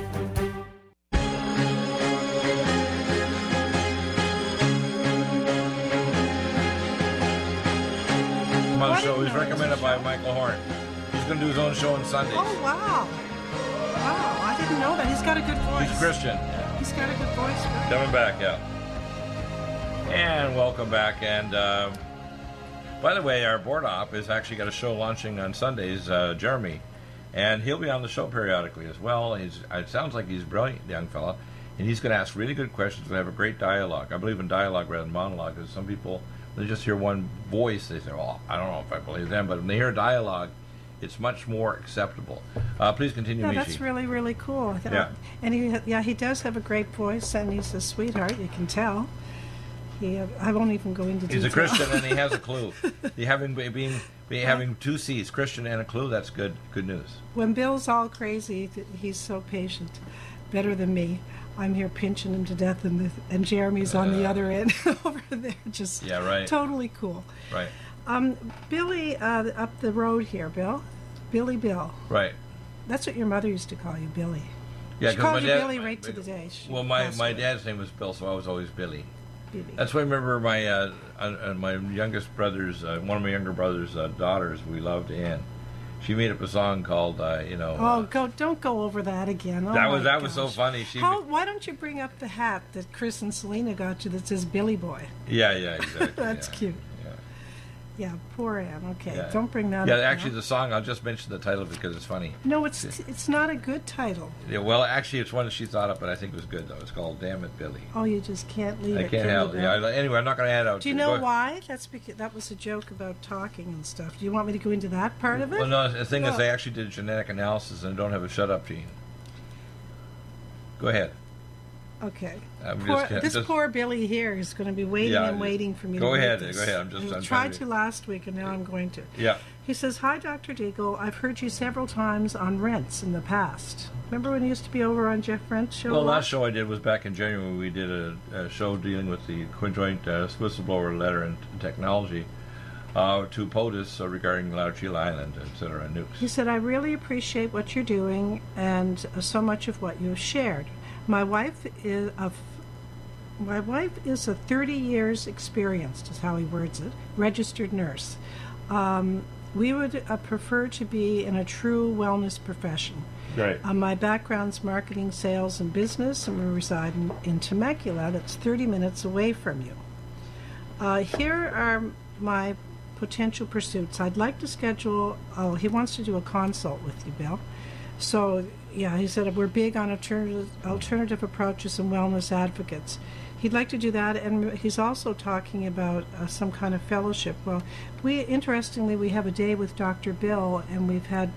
[SPEAKER 1] My show is recommended by Michael Horn. He's going to do his own show on Sundays.
[SPEAKER 3] Oh, wow. Wow, I didn't know that. He's got a good voice.
[SPEAKER 1] He's Christian.
[SPEAKER 3] He's got a good voice. Right?
[SPEAKER 1] Coming back, yeah. And welcome back. And uh, by the way, our board op has actually got a show launching on Sundays, uh, Jeremy. And he'll be on the show periodically as well. He's, it sounds like he's a brilliant young fella. And he's going to ask really good questions and have a great dialogue. I believe in dialogue rather than monologue, because some people, they just hear one voice, they say, oh, I don't know if I believe them. But when they hear dialogue, it's much more acceptable. Uh, please continue,
[SPEAKER 3] Yeah,
[SPEAKER 1] Michi.
[SPEAKER 3] that's really, really cool.
[SPEAKER 1] Yeah.
[SPEAKER 3] And he, yeah, he does have a great voice, and he's a sweetheart, you can tell. He, uh, I won't even go into detail.
[SPEAKER 1] He's a Christian and he has a clue. He having being, being having two C's, Christian and a clue. That's good. Good news.
[SPEAKER 3] When Bill's all crazy, th- he's so patient, better than me. I'm here pinching him to death, and the, and Jeremy's on the
[SPEAKER 1] Uh,
[SPEAKER 3] other end over there, just
[SPEAKER 1] Yeah, right.
[SPEAKER 3] totally cool.
[SPEAKER 1] Right.
[SPEAKER 3] Um, Billy, uh, up the road here, Bill, Billy Bill.
[SPEAKER 1] Right.
[SPEAKER 3] That's what your mother used to call you, Billy.
[SPEAKER 1] Yeah,
[SPEAKER 3] She
[SPEAKER 1] 'cause
[SPEAKER 3] called
[SPEAKER 1] my
[SPEAKER 3] you
[SPEAKER 1] dad-
[SPEAKER 3] Billy
[SPEAKER 1] my-
[SPEAKER 3] right to the day. she
[SPEAKER 1] Well, my,
[SPEAKER 3] passed
[SPEAKER 1] my
[SPEAKER 3] away.
[SPEAKER 1] dad's name was Bill, so I was always Billy.
[SPEAKER 3] Billy.
[SPEAKER 1] That's why I remember my uh, uh, uh, my youngest brother's, uh, one of my younger brother's uh, daughters we loved, Ann. She made up a song called, uh, you know.
[SPEAKER 3] Oh,
[SPEAKER 1] uh,
[SPEAKER 3] go! Don't go over that again. Oh
[SPEAKER 1] that was
[SPEAKER 3] my
[SPEAKER 1] that was so
[SPEAKER 3] gosh.
[SPEAKER 1] funny. She.
[SPEAKER 3] How, why don't you bring up the hat that Chris and Selena got you that says Billy Boy?
[SPEAKER 1] Yeah, yeah, exactly.
[SPEAKER 3] That's
[SPEAKER 1] yeah,
[SPEAKER 3] cute.
[SPEAKER 1] Yeah.
[SPEAKER 3] Yeah, poor Ann. Okay,
[SPEAKER 1] Yeah.
[SPEAKER 3] don't bring that
[SPEAKER 1] Yeah,
[SPEAKER 3] up.
[SPEAKER 1] actually,
[SPEAKER 3] now.
[SPEAKER 1] the song, I'll just mention the title because it's funny.
[SPEAKER 3] No, it's it's not a good title.
[SPEAKER 1] Yeah, well, actually, it's one that she thought up, but I think it was good, though. It's called Damn It, Billy.
[SPEAKER 3] Oh, you just can't leave
[SPEAKER 1] I
[SPEAKER 3] it.
[SPEAKER 1] can't
[SPEAKER 3] can you,
[SPEAKER 1] help it.
[SPEAKER 3] Bill?
[SPEAKER 1] Yeah, I- anyway, I'm not going to add out.
[SPEAKER 3] Do you
[SPEAKER 1] to-
[SPEAKER 3] know
[SPEAKER 1] go-
[SPEAKER 3] why? That's because that was a joke about talking and stuff. Do you want me to go into that part of it?
[SPEAKER 1] Well, no, the thing is,
[SPEAKER 3] Well-
[SPEAKER 1] they actually did genetic analysis and don't have a shut-up gene. Go ahead.
[SPEAKER 3] Okay.
[SPEAKER 1] I'm
[SPEAKER 3] Poor,
[SPEAKER 1] just-
[SPEAKER 3] this
[SPEAKER 1] just-
[SPEAKER 3] poor Billy here is going to be waiting
[SPEAKER 1] Yeah,
[SPEAKER 3] and waiting for me
[SPEAKER 1] go
[SPEAKER 3] to read
[SPEAKER 1] ahead,
[SPEAKER 3] this.
[SPEAKER 1] go ahead. I'm just-
[SPEAKER 3] I
[SPEAKER 1] I'm
[SPEAKER 3] tried
[SPEAKER 1] trying
[SPEAKER 3] to
[SPEAKER 1] to-
[SPEAKER 3] last week, and now I'm going to.
[SPEAKER 1] Yeah.
[SPEAKER 3] He says, "Hi, Doctor Deagle. I've heard you several times on Rents in the past. Remember when you used to be over on Jeff Rent's show?
[SPEAKER 1] Well,
[SPEAKER 3] a lot?
[SPEAKER 1] last show I did was back in January. We did a, a show dealing with the conjoint uh, whistleblower letter and technology uh, to POTUS uh, regarding Lauchila Island, et cetera, and nukes.
[SPEAKER 3] He said, I really appreciate what you're doing and uh, so much of what you've shared. My wife is a my wife is a thirty years experienced, is how he words it, registered nurse. Um, we would uh, prefer to be in a true wellness profession.
[SPEAKER 1] Right.
[SPEAKER 3] Uh, my background's marketing, sales, and business, and we reside in, in Temecula, that's thirty minutes away from you. Uh, here are my potential pursuits. I'd like to schedule, oh, he wants to do a consult with you, Bill. So, yeah, he said we're big on alternative, alternative approaches and wellness advocates. He'd like to do that, and he's also talking about uh, some kind of fellowship. Well, we, interestingly, we have a day with Doctor Bill, and we've had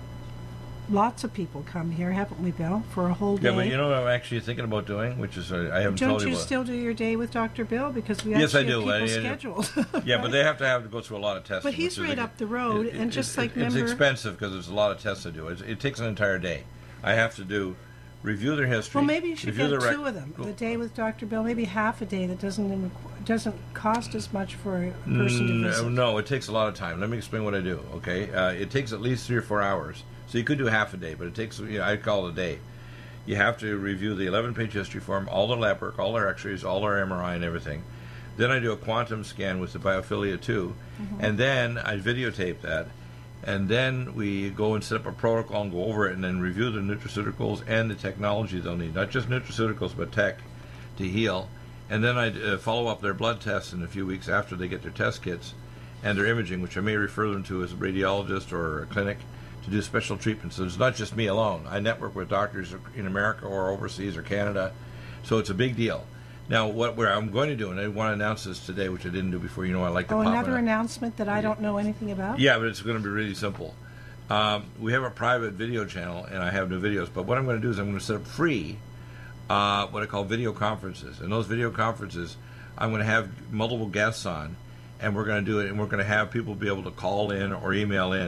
[SPEAKER 3] lots of people come here, haven't we, Bill, for a whole day?
[SPEAKER 1] Yeah, but you know what I'm actually thinking about doing, which is uh, I haven't
[SPEAKER 3] Don't
[SPEAKER 1] told you
[SPEAKER 3] you
[SPEAKER 1] about.
[SPEAKER 3] still do your day with Doctor Bill? Because we
[SPEAKER 1] Yes, I
[SPEAKER 3] actually
[SPEAKER 1] do.
[SPEAKER 3] have
[SPEAKER 1] I-
[SPEAKER 3] people
[SPEAKER 1] I-
[SPEAKER 3] scheduled.
[SPEAKER 1] Yeah, but
[SPEAKER 3] right?
[SPEAKER 1] they have to have to go through a lot of testing.
[SPEAKER 3] But he's
[SPEAKER 1] which is
[SPEAKER 3] right
[SPEAKER 1] a-
[SPEAKER 3] up the road,
[SPEAKER 1] it-
[SPEAKER 3] and
[SPEAKER 1] it-
[SPEAKER 3] just
[SPEAKER 1] it-
[SPEAKER 3] like
[SPEAKER 1] it's
[SPEAKER 3] member-
[SPEAKER 1] expensive because there's a lot of tests to do. It, it takes an entire day. I have to do review their history.
[SPEAKER 3] Well, maybe you should
[SPEAKER 1] review
[SPEAKER 3] get
[SPEAKER 1] their rec-
[SPEAKER 3] two of them. The day with Doctor Bill, maybe half a day that doesn't even- doesn't cost as much for a person to
[SPEAKER 1] No,
[SPEAKER 3] visit.
[SPEAKER 1] no, it takes a lot of time. Let me explain what I do. Okay, uh, it takes at least three or four hours. So you could do half a day, but it takes. You know, I call it a day. You have to review the eleven-page history form, all their lab work, all their X-rays, all their M R I, and everything. Then I do a quantum scan with the biophilia two,
[SPEAKER 3] Mm-hmm.
[SPEAKER 1] and then I videotape that. And then we go and set up a protocol and go over it and then review the nutraceuticals and the technology they'll need. Not just nutraceuticals, but tech to heal. And then I uh, follow up their blood tests in a few weeks after they get their test kits and their imaging, which I may refer them to as a radiologist or a clinic to do special treatments. So it's not just me alone. I network with doctors in America or overseas or Canada. So it's a big deal. Now, what where I'm going to do, and I want to announce this today, which I didn't do before. You know, I like to
[SPEAKER 3] Oh,
[SPEAKER 1] pop
[SPEAKER 3] another
[SPEAKER 1] in a-
[SPEAKER 3] announcement that I don't know anything about?
[SPEAKER 1] Yeah, but it's going to be really simple. Um, we have a private video channel, and I have new videos. But what I'm going to do is I'm going to set up free uh, what I call video conferences. And those video conferences, I'm going to have multiple guests on, and we're going to do it, and we're going to have people be able to call in or email in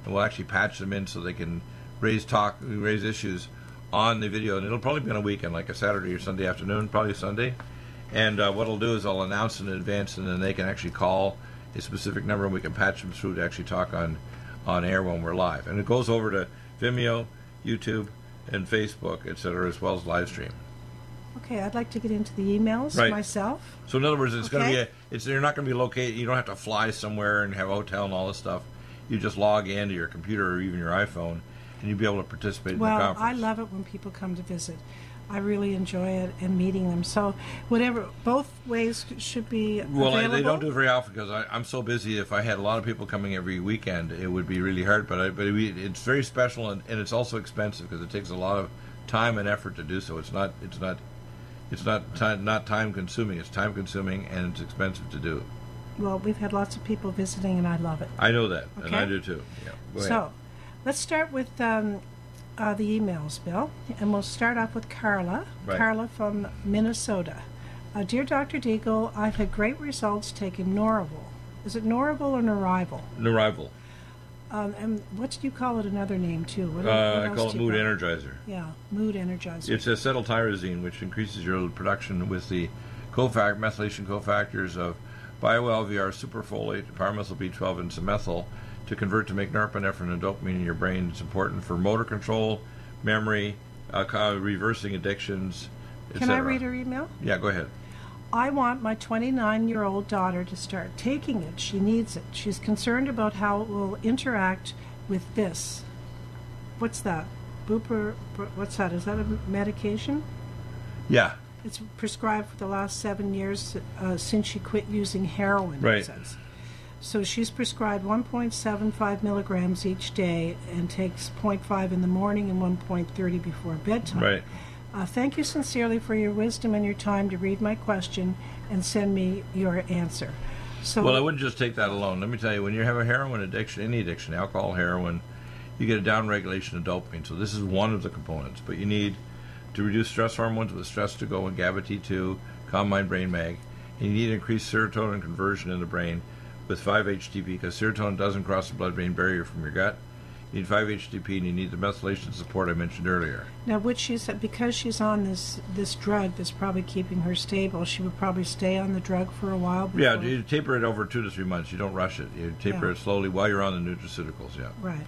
[SPEAKER 1] and we'll actually patch them in so they can raise talk, raise issues on the video. And it'll probably be on a weekend, like a Saturday or Sunday afternoon, probably Sunday. And uh, what I'll do is I'll announce in advance, and then they can actually call a specific number, and we can patch them through to actually talk on, on air when we're live. And it goes over to Vimeo, YouTube, and Facebook, et cetera, as well as live stream.
[SPEAKER 3] Okay, I'd like to get into the emails
[SPEAKER 1] right.
[SPEAKER 3] myself.
[SPEAKER 1] So in other words, it's
[SPEAKER 3] okay.
[SPEAKER 1] going to be a, it's you're not going to be located. You don't have to fly somewhere and have a hotel and all this stuff. You just log into your computer or even your iPhone, and you'll be able to participate
[SPEAKER 3] well,
[SPEAKER 1] in the conference.
[SPEAKER 3] I love it when people come to visit. I really enjoy it and meeting them. So whatever, both ways should be
[SPEAKER 1] well,
[SPEAKER 3] available.
[SPEAKER 1] Well, they don't do it very often because I, I'm so busy. If I had a lot of people coming every weekend, it would be really hard. But I, but it, it's very special, and, and it's also expensive because it takes a lot of time and effort to do so. It's not it's not it's not time, not time consuming. It's time consuming, and it's expensive to do.
[SPEAKER 3] Well, we've had lots of people visiting, and I love it.
[SPEAKER 1] I know that,
[SPEAKER 3] okay?
[SPEAKER 1] and I do too. Yeah. Go ahead.
[SPEAKER 3] So let's start with um, uh, the emails, Bill, and we'll start off with Carla.
[SPEAKER 1] Right.
[SPEAKER 3] Carla from Minnesota. Uh, Dear Doctor Deagle, I've had great results taking Norval. Is it Norval or Norival?
[SPEAKER 1] Norival.
[SPEAKER 3] Um, and what do you call it another name, too? What,
[SPEAKER 1] Uh,
[SPEAKER 3] what
[SPEAKER 1] I
[SPEAKER 3] else
[SPEAKER 1] call it
[SPEAKER 3] do you
[SPEAKER 1] Mood
[SPEAKER 3] call
[SPEAKER 1] Energizer.
[SPEAKER 3] Yeah, Mood Energizer.
[SPEAKER 1] It's acetyltyrosine, which increases your production with the cofact methylation cofactors of bio-L V R, superfolate, pyromethyl B twelve, and symethyl to convert to make norepinephrine and dopamine in your brain. It's important for motor control, memory, uh, reversing addictions, et
[SPEAKER 3] Can I
[SPEAKER 1] cetera.
[SPEAKER 3] read her email?
[SPEAKER 1] Yeah, go ahead.
[SPEAKER 3] I want my twenty-nine-year-old daughter to start taking it. She needs it. She's concerned about how it will interact with this. What's that? Buper, what's that? Is that a medication?
[SPEAKER 1] Yeah.
[SPEAKER 3] It's prescribed for the last seven years uh, since she quit using heroin,
[SPEAKER 1] right.
[SPEAKER 3] it says. So she's prescribed one point seven five milligrams each day and takes zero point five in the morning and one point three zero before bedtime.
[SPEAKER 1] Right.
[SPEAKER 3] Uh, thank you sincerely for your wisdom and your time to read my question and send me your answer. So,
[SPEAKER 1] well, I wouldn't just take that alone. Let me tell you, when you have a heroin addiction, any addiction, alcohol, heroin, you get a downregulation of dopamine. So this is one of the components. But you need to reduce stress hormones with stress to go and GABA T two, Calm Mind Brain Mag. And you need to increase serotonin conversion in the brain with five H T P because serotonin doesn't cross the blood-brain barrier from your gut. You need five H T P, and you need the methylation support I mentioned earlier.
[SPEAKER 3] Now, which she said, because she's on this this drug that's probably keeping her stable, she would probably stay on the drug for a while before...
[SPEAKER 1] Yeah, you taper it over two to three months. You don't rush it. You taper
[SPEAKER 3] yeah.
[SPEAKER 1] it slowly while you're on the nutraceuticals, yeah.
[SPEAKER 3] Right.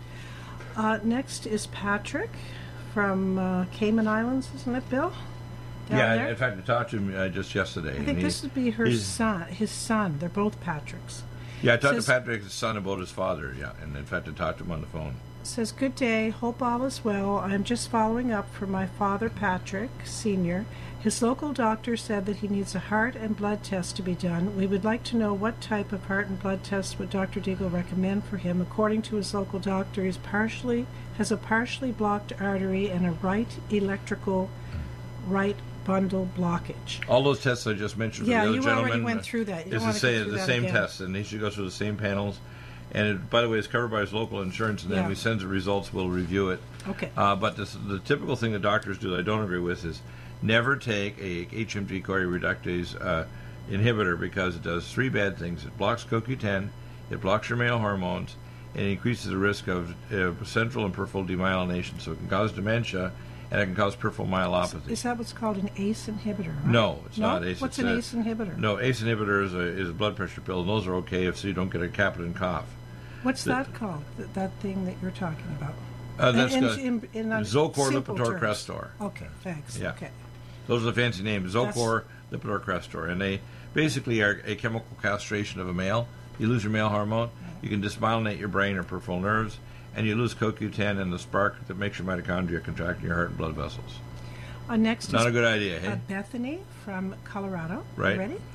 [SPEAKER 3] Uh, next is Patrick from uh, Cayman Islands, isn't it, Bill? Down
[SPEAKER 1] yeah,
[SPEAKER 3] there?
[SPEAKER 1] in fact, I talked to him uh, just yesterday.
[SPEAKER 3] I think this would be her
[SPEAKER 1] he's-
[SPEAKER 3] son, his son. They're both Patricks.
[SPEAKER 1] Yeah, I talked
[SPEAKER 3] Says-
[SPEAKER 1] to Patrick's son about his father, yeah, and in fact I talked to him on the phone.
[SPEAKER 3] Says, good day, hope all is well. I'm just following up for my father, Patrick, Senior. His local doctor said that he needs a heart and blood test to be done. We would like to know what type of heart and blood test would Doctor Deagle recommend for him. According to his local doctor, he partially, has a partially blocked artery and a right electrical right bundle blockage.
[SPEAKER 1] All those tests I just mentioned for
[SPEAKER 3] Yeah,
[SPEAKER 1] the other
[SPEAKER 3] you
[SPEAKER 1] gentleman
[SPEAKER 3] already went through that. You
[SPEAKER 1] is
[SPEAKER 3] don't
[SPEAKER 1] the
[SPEAKER 3] wanna go
[SPEAKER 1] same,
[SPEAKER 3] through
[SPEAKER 1] the
[SPEAKER 3] that
[SPEAKER 1] same
[SPEAKER 3] again.
[SPEAKER 1] tests, and he should go through the same panels. And it, by the way, it's covered by his local insurance, and then
[SPEAKER 3] Yeah.
[SPEAKER 1] we send the results, we'll review it.
[SPEAKER 3] Okay.
[SPEAKER 1] Uh, but this, the typical thing that doctors do that I don't agree with is never take a H M G CoA reductase uh, inhibitor because it does three bad things. It blocks C O Q ten, it blocks your male hormones, and it increases the risk of uh, central and peripheral demyelination. So it can cause dementia, and it can cause peripheral myelopathy.
[SPEAKER 3] Is that what's called an A C E inhibitor? Right?
[SPEAKER 1] No, it's
[SPEAKER 3] No?
[SPEAKER 1] not A C E.
[SPEAKER 3] What's
[SPEAKER 1] It's
[SPEAKER 3] an
[SPEAKER 1] a-
[SPEAKER 3] A C E inhibitor?
[SPEAKER 1] No, A C E inhibitor is a, is a blood pressure pill, and those are okay if so you don't get a Kaplan cough.
[SPEAKER 3] What's
[SPEAKER 1] The-
[SPEAKER 3] that called? Th- that thing that you're talking about?
[SPEAKER 1] Uh, that's
[SPEAKER 3] in,
[SPEAKER 1] got
[SPEAKER 3] in, in, in
[SPEAKER 1] Zocor,
[SPEAKER 3] simple
[SPEAKER 1] Lipitor,
[SPEAKER 3] terms.
[SPEAKER 1] Crestor.
[SPEAKER 3] Okay, thanks.
[SPEAKER 1] Yeah.
[SPEAKER 3] Okay.
[SPEAKER 1] Those are the fancy names. Zocor, Lipitor, Crestor. And they basically are a chemical castration of a male. You lose your male hormone, you can demyelinate your brain or peripheral nerves, and you lose C O Q ten and the spark that makes your mitochondria contract in your heart and blood vessels.
[SPEAKER 3] Uh, next
[SPEAKER 1] Not
[SPEAKER 3] is
[SPEAKER 1] a good idea,
[SPEAKER 3] uh,
[SPEAKER 1] hey?
[SPEAKER 3] Bethany from Colorado.
[SPEAKER 1] Right.
[SPEAKER 3] You ready?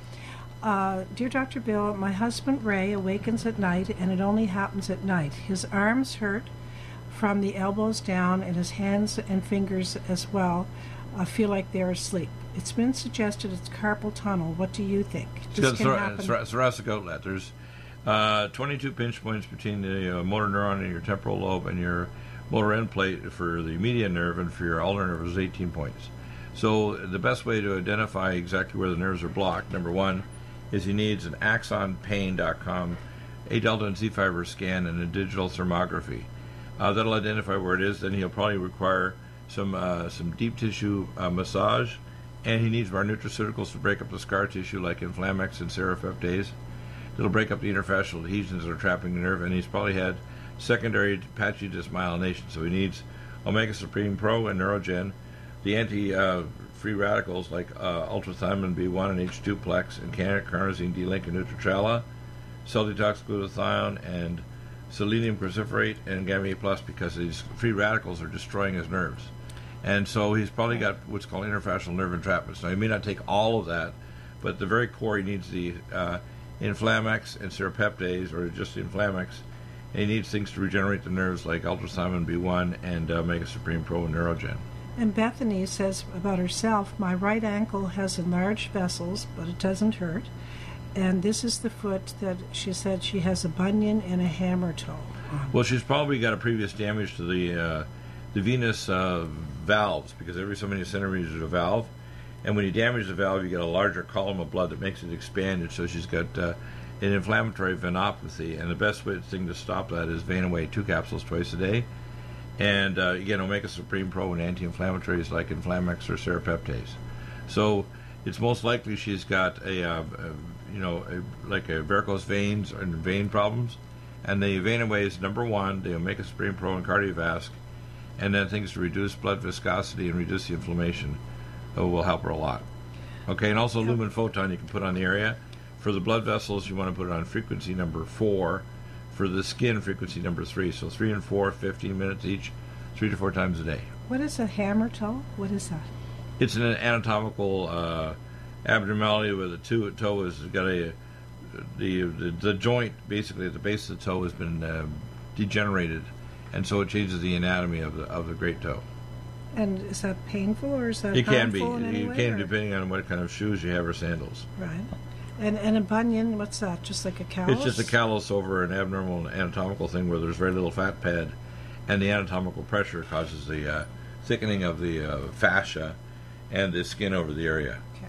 [SPEAKER 3] Uh, Dear Doctor Bill, my husband Ray awakens at night, and it only happens at night. His arms hurt from the elbows down, and his hands and fingers as well uh, feel like they're asleep. It's been suggested it's carpal tunnel. What do you think?
[SPEAKER 1] It's
[SPEAKER 3] This
[SPEAKER 1] got
[SPEAKER 3] can
[SPEAKER 1] thor-
[SPEAKER 3] happen.
[SPEAKER 1] thor- thoracic outlet. There's uh, twenty-two pinch points between the uh, motor neuron and your temporal lobe and your motor end plate for the median nerve, and for your ulnar nerve is eighteen points. So the best way to identify exactly where the nerves are blocked, number one, is he needs an axon pain dot com A delta and C fiber scan, and a digital thermography. Uh, that'll identify where it is. Then he'll probably require some uh, some deep tissue uh, massage, and he needs our nutraceuticals to break up the scar tissue like Inflamex and Serapeptase. It'll break up the interfascial adhesions that are trapping the nerve, and he's probably had secondary patchy demyelination, so he needs Omega Supreme Pro and Neurogen, the anti-free uh, radicals like uh, ultrathymine B one and H two Plex, and carnosine D-Link and Nutritrala, cell detox glutathione, and selenium cruciferate and gamma A plus, because these free radicals are destroying his nerves. And so he's probably got what's called interfascial nerve entrapment. So he may not take all of that, but the very core, he needs the uh, Inflamex and Serapeptase, or just Inflamex. And he needs things to regenerate the nerves like ultrathymine B one and uh, Omega Supreme Pro and Neurogen.
[SPEAKER 3] And Bethany says about herself, my right ankle has enlarged vessels, but it doesn't hurt. And this is the foot that she said she has a bunion and a hammer toe on.
[SPEAKER 1] Well, she's probably got a previous damage to the uh, the venous uh, valves, because every so many centimeters is a valve. And when you damage the valve, you get a larger column of blood that makes it expanded. So she's got uh, an inflammatory venopathy. And the best way, thing to stop that is Vein Away, two capsules twice a day. And uh, again, Omega Supreme Pro and anti-inflammatories like Inflamex or Serapeptase. So it's most likely she's got a, uh, a you know, a, like a varicose veins and vein problems. And the Vein Away is number one, the Omega Supreme Pro and Cardiovasc, and then things to reduce blood viscosity and reduce the inflammation uh, will help her a lot. Okay, and also Lumen Photon you can put on the area. For the blood vessels, you want to put it on frequency number four. For the skin, frequency number three. So three and four, fifteen minutes each, three to four times a day.
[SPEAKER 3] What is a hammer toe? What is that?
[SPEAKER 1] It's an anatomical uh, abnormality where the two toe has got a the, the the joint basically at the base of the toe has been uh, degenerated, and so it changes the anatomy of the of the great toe.
[SPEAKER 3] And is that painful, or is that
[SPEAKER 1] it can be?
[SPEAKER 3] harmful in any
[SPEAKER 1] It
[SPEAKER 3] way,
[SPEAKER 1] can,
[SPEAKER 3] or?
[SPEAKER 1] depending on what kind of shoes you have or sandals.
[SPEAKER 3] Right. And and a bunion, what's that? Just like a callus?
[SPEAKER 1] It's just a callus over an abnormal anatomical thing where there's very little fat pad, and the anatomical pressure causes the uh, thickening of the uh, fascia and the skin over the area.
[SPEAKER 3] Okay.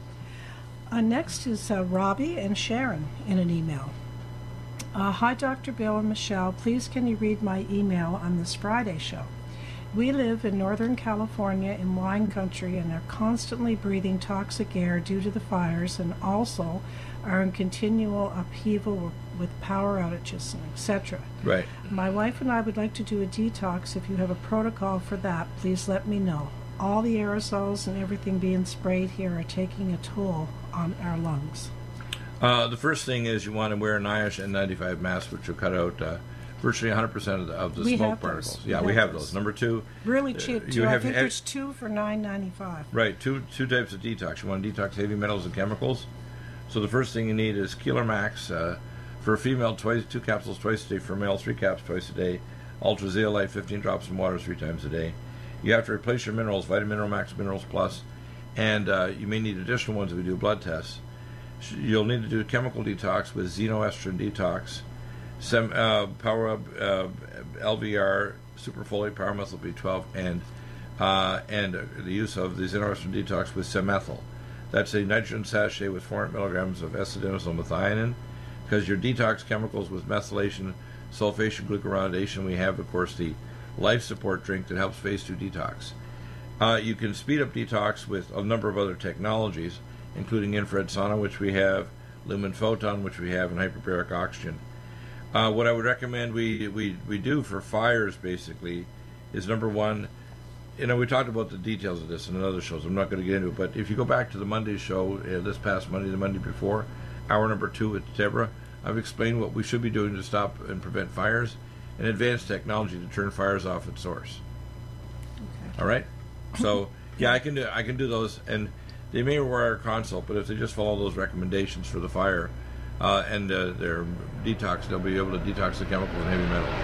[SPEAKER 3] Uh, next is uh, Robbie and Sharon in an email. Uh, Hi, Doctor Bill and Michelle. Please can you read my email on this Friday show? We live in Northern California in wine country and are constantly breathing toxic air due to the fires, and also are in continual upheaval with power outages and et cetera.
[SPEAKER 1] Right.
[SPEAKER 3] My wife and I would like to do a detox. If you have a protocol for that, please let me know. All the aerosols and everything being sprayed here are taking a toll on our lungs.
[SPEAKER 1] Uh, the first thing is you want to wear an I S N ninety-five mask, which will cut out uh, virtually one hundred percent of the, of the
[SPEAKER 3] We
[SPEAKER 1] smoke
[SPEAKER 3] have
[SPEAKER 1] particles.
[SPEAKER 3] those.
[SPEAKER 1] Yeah,
[SPEAKER 3] We
[SPEAKER 1] we
[SPEAKER 3] have
[SPEAKER 1] have
[SPEAKER 3] those.
[SPEAKER 1] those. Number two,
[SPEAKER 3] Really
[SPEAKER 1] uh,
[SPEAKER 3] cheap,
[SPEAKER 1] you
[SPEAKER 3] too. I
[SPEAKER 1] have
[SPEAKER 3] think
[SPEAKER 1] ev-
[SPEAKER 3] there's two for nine ninety-five.
[SPEAKER 1] Right, two two types of detox. You want to detox heavy metals and chemicals. So the first thing you need is Keeler Max uh, for a female, twice two capsules twice a day. For a male, three caps twice a day. Ultra Zeolite, fifteen drops in water three times a day. You have to replace your minerals, Vitamin Mineral Max, Minerals Plus, and uh, you may need additional ones if we do blood tests. You'll need to do a chemical detox with xenoestrogen detox, sem, uh, Power Up uh, L V R, Superfolate, Power Methyl B twelve, and uh, and uh, the use of the xenoestrogen detox with Semethyl. That's a nitrogen sachet with four hundred milligrams of S-adenosyl methionine, because your detox chemicals with methylation, sulfation, glucuronidation, we have, of course, the life support drink that helps phase two detox. Uh, you can speed up detox with a number of other technologies, including infrared sauna, which we have, Lumen Photon, which we have, and hyperbaric oxygen. Uh, what I would recommend we, we, we do for fires, basically, is number one, you know, we talked about the details of this in other shows. I'm not going to get into it, but if you go back to the Monday show, uh, this past Monday, the Monday before, hour number two with Deborah, I've explained what we should be doing to stop and prevent fires, and advanced technology to turn fires off at source. Okay. All right? So, yeah, I can do I can do those, and they may require a consult, but if they just follow those recommendations for the fire uh, and uh, their detox, they'll be able to detox the chemicals and heavy metals.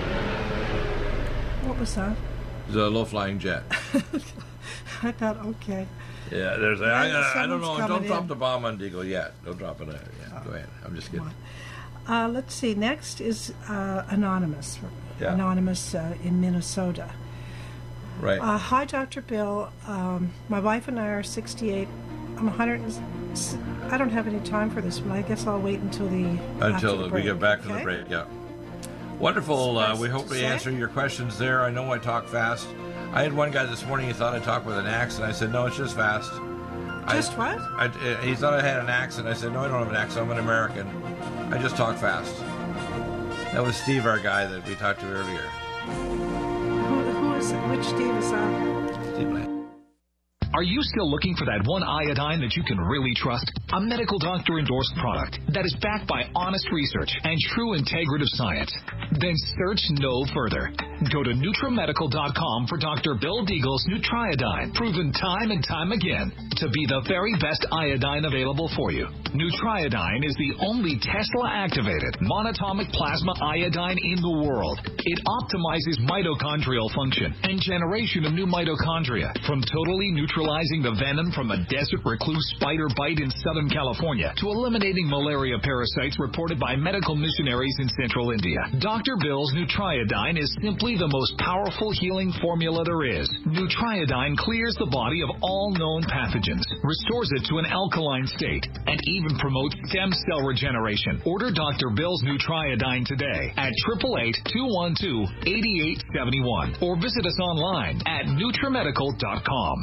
[SPEAKER 3] What was that?
[SPEAKER 1] It's a low-flying jet.
[SPEAKER 3] I thought, okay.
[SPEAKER 1] Yeah, there's. A, I, I, I don't know.
[SPEAKER 3] Someone's
[SPEAKER 1] Don't drop
[SPEAKER 3] in.
[SPEAKER 1] the bomb on Deagle yet. Don't drop it. Uh, yeah,
[SPEAKER 3] Oh.
[SPEAKER 1] go ahead. I'm just kidding.
[SPEAKER 3] Uh, let's see. Next is uh, Anonymous.
[SPEAKER 1] Yeah.
[SPEAKER 3] Anonymous uh, in Minnesota.
[SPEAKER 1] Right.
[SPEAKER 3] Uh, hi, Doctor Bill. Um, my wife and I are sixty-eight I'm one hundred. I don't have any time for this one. I guess I'll wait until the
[SPEAKER 1] until
[SPEAKER 3] the
[SPEAKER 1] we
[SPEAKER 3] break.
[SPEAKER 1] get back to
[SPEAKER 3] Okay?
[SPEAKER 1] the break. Yeah. Wonderful. Uh, we hope
[SPEAKER 3] to
[SPEAKER 1] we
[SPEAKER 3] say.
[SPEAKER 1] answer your questions there. I know I talk fast. I had one guy this morning. He thought I talked with an accent. I said, no, it's just fast.
[SPEAKER 3] Just
[SPEAKER 1] I,
[SPEAKER 3] what?
[SPEAKER 1] I, uh, he thought I had an accent. I said, no, I don't have an accent. I'm an American. I just talk fast. That was Steve, our guy that we talked to earlier.
[SPEAKER 3] Who, who is it? Which Steve is that?
[SPEAKER 1] Steve Bland.
[SPEAKER 4] Are you still looking for that one iodine that you can really trust? A medical doctor endorsed product that is backed by honest research and true integrative science? Then search no further. Go to Nutramedical dot com for Doctor Bill Deagle's Nutriodine, proven time and time again to be the very best iodine available for you. Nutriodine is the only Tesla-activated monatomic plasma iodine in the world. It optimizes mitochondrial function and generation of new mitochondria, from totally neutralizing the venom from a desert recluse spider bite in Southern California to eliminating malaria parasites reported by medical missionaries in central India. Doctor Bill's Nutriodine is simply the most powerful healing formula there is. Nutriodine clears the body of all known pathogens, restores it to an alkaline state, and even promotes stem cell regeneration. Order Doctor Bill's Nutriodine today at eight eight eight, two one two, eight eight seven one or visit us online at Nutramedical dot com.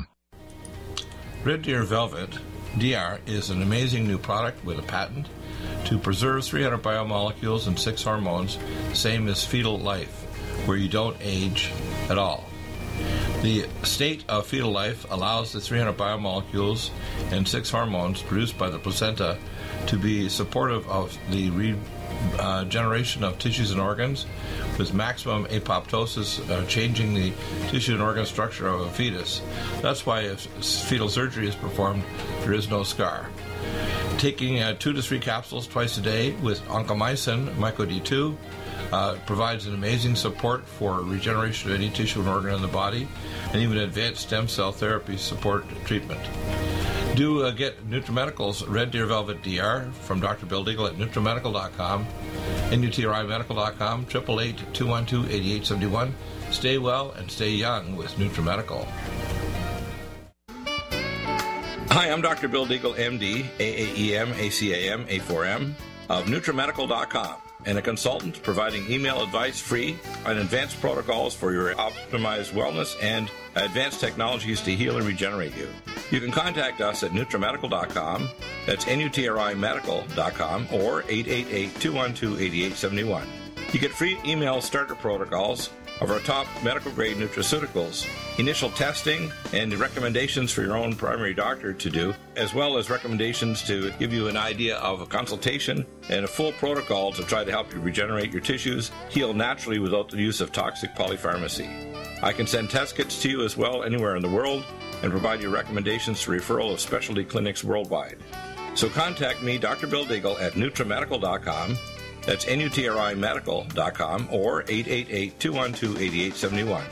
[SPEAKER 1] Red Deer Velvet D R is an amazing new product with a patent to preserve three hundred biomolecules and six hormones, same as fetal life, where you don't age at all. The state of fetal life allows the three hundred biomolecules and six hormones produced by the placenta to be supportive of the regeneration uh, of tissues and organs, with maximum apoptosis, uh, changing the tissue and organ structure of a fetus. That's why if fetal surgery is performed, there is no scar. Taking uh, two to three capsules twice a day with oncomycin, myco D two, uh, provides an amazing support for regeneration of any tissue and organ in the body, and even advanced stem cell therapy support treatment. Do uh, get Nutramedical's Red Deer Velvet D R from Doctor Bill Deagle at Nutramedical dot com, N U T R I Medical dot com, eight eight eight, two one two, eight eight seven one. Stay well and stay young with Nutramedical. Hi, I'm Doctor Bill Deagle, M D, A A E M, A C A M, A four M, of Nutramedical dot com, and a consultant providing email advice free on advanced protocols for your optimized wellness and advanced technologies to heal and regenerate you. You can contact us at Nutramedical dot com, that's N U T R I Medical dot com, or eight eight eight, two one two, eight eight seven one. You get free email starter protocols of our top medical-grade nutraceuticals, initial testing, and recommendations for your own primary doctor to do, as well as recommendations to give you an idea of a consultation and a full protocol to try to help you regenerate your tissues, heal naturally without the use of toxic polypharmacy. I can send test kits to you as well anywhere in the world and provide you recommendations for referral of specialty clinics worldwide. So contact me, Doctor Bill Deagle, at Nutramedical dot com. That's N U T R I Medical dot com, or eight eight eight, two one two, eight eight seven one.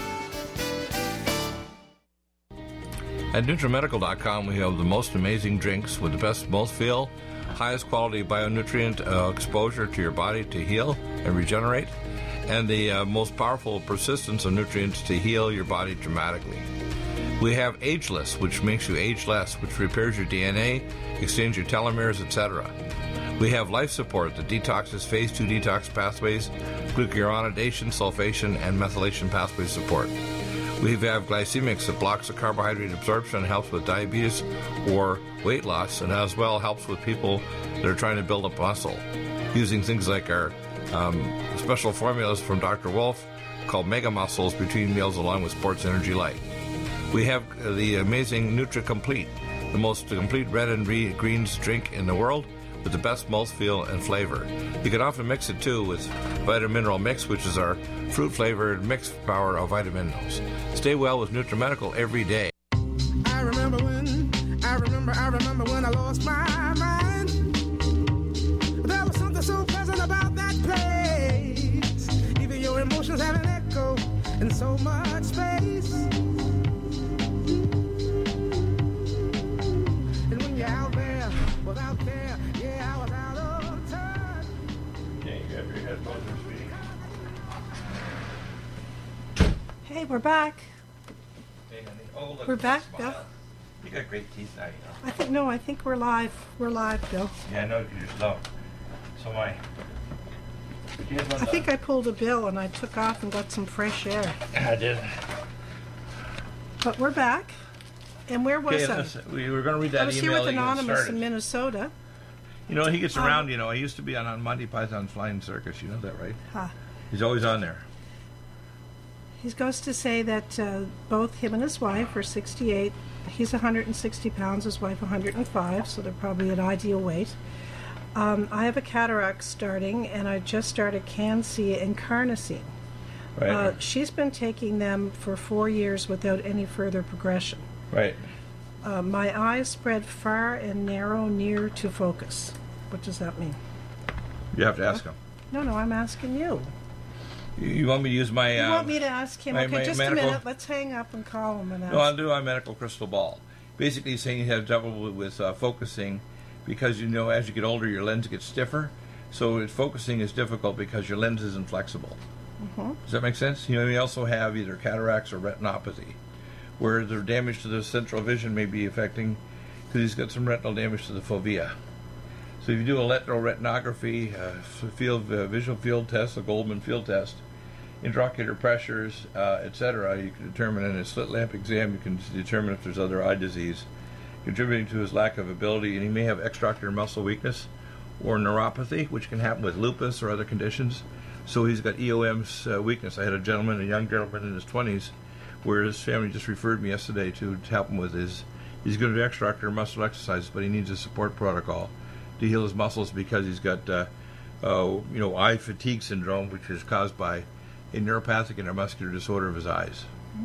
[SPEAKER 1] At Nutramedical dot com, we have the most amazing drinks with the best mouthfeel, highest quality bionutrient uh, exposure to your body to heal and regenerate, and the uh, most powerful persistence of nutrients to heal your body dramatically. We have Ageless, which makes you age less, which repairs your D N A, extends your telomeres, et cetera. We have Life Support that detoxes phase two detox pathways, glucuronidation, sulfation, and methylation pathway support. We have Glycemics that blocks the carbohydrate absorption and helps with diabetes or weight loss, and as well helps with people that are trying to build up muscle, using things like our um, special formulas from Doctor Wolf called Mega Muscles between meals along with Sports Energy Light. We have the amazing Nutri-Complete, the most complete red and greens drink in the world, with the best mouthfeel and flavor. You can often mix it too with Vitamin Mineral Mix, which is our fruit-flavored mixed power of vitamin minerals. Stay well with Nutramedical every day.
[SPEAKER 6] I remember when, I remember, I remember when I lost my mind. There was something so pleasant about that place. Even your emotions have an echo in so much space. And when you're out there, without care, yeah, I was out of touch.
[SPEAKER 1] Okay, you have your headphones, sweetie.
[SPEAKER 3] Hey, we're back.
[SPEAKER 1] Hey, honey. Oh, look,
[SPEAKER 3] We're back,
[SPEAKER 1] smile.
[SPEAKER 3] Bill.
[SPEAKER 1] You got great teeth now, you know.
[SPEAKER 3] I think no, I think we're live. We're live, Bill.
[SPEAKER 1] Yeah, I know you're slow. So my.
[SPEAKER 3] I think I pulled a Bill and I took off and got some fresh air.
[SPEAKER 1] I did.
[SPEAKER 3] But we're back. And where was
[SPEAKER 1] Okay,
[SPEAKER 3] I?
[SPEAKER 1] listen, we were going to read that
[SPEAKER 3] I was
[SPEAKER 1] email
[SPEAKER 3] here with
[SPEAKER 1] that you got
[SPEAKER 3] Anonymous
[SPEAKER 1] started.
[SPEAKER 3] in Minnesota.
[SPEAKER 1] You know, he gets
[SPEAKER 3] Um,
[SPEAKER 1] around, you know. I used to be on, on Monty Python's Flying Circus. You know that, right?
[SPEAKER 3] Huh.
[SPEAKER 1] He's always on there.
[SPEAKER 3] He goes to say that uh, both him and his wife are sixty-eight. He's one hundred sixty pounds, his wife one hundred five, so they're probably at ideal weight. Um, I have a cataract starting, and I just started Can-C and Carnosine.
[SPEAKER 1] Right.
[SPEAKER 3] Uh, she's been taking them for four years without any further progression.
[SPEAKER 1] right.
[SPEAKER 3] Uh, my eyes spread far and narrow near to focus. What does that mean?
[SPEAKER 1] You have to ask him.
[SPEAKER 3] No, no, I'm asking you.
[SPEAKER 1] You, you want me to use my...
[SPEAKER 3] You
[SPEAKER 1] uh,
[SPEAKER 3] want me to ask him?
[SPEAKER 1] my-
[SPEAKER 3] Okay,
[SPEAKER 1] my
[SPEAKER 3] just
[SPEAKER 1] medical-
[SPEAKER 3] a minute. Let's hang up and call him and ask.
[SPEAKER 1] No, I'll do my medical crystal ball. Basically, he's saying you have trouble with uh, focusing because, you know, as you get older, your lens gets stiffer. So it, focusing is difficult because your lens isn't flexible.
[SPEAKER 3] Mm-hmm.
[SPEAKER 1] Does that make sense? You know, you also have either cataracts or retinopathy, where the damage to the central vision may be affecting, because he's got some retinal damage to the fovea. So if you do a retinal retinography, uh, field uh, visual field test, a Goldman field test, intraocular pressures, uh, et cetera, you can determine in a slit lamp exam, you can determine if there's other eye disease contributing to his lack of ability, and he may have extraocular muscle weakness or neuropathy, which can happen with lupus or other conditions. So he's got E O M's uh, weakness. I had a gentleman, a young gentleman in his twenties, where his family just referred me yesterday to, to help him with his, he's going to do extraocular muscle exercises, but he needs a support protocol to heal his muscles because he's got, uh, uh, you know, eye fatigue syndrome, which is caused by a neuropathic and neuromuscular disorder of his eyes.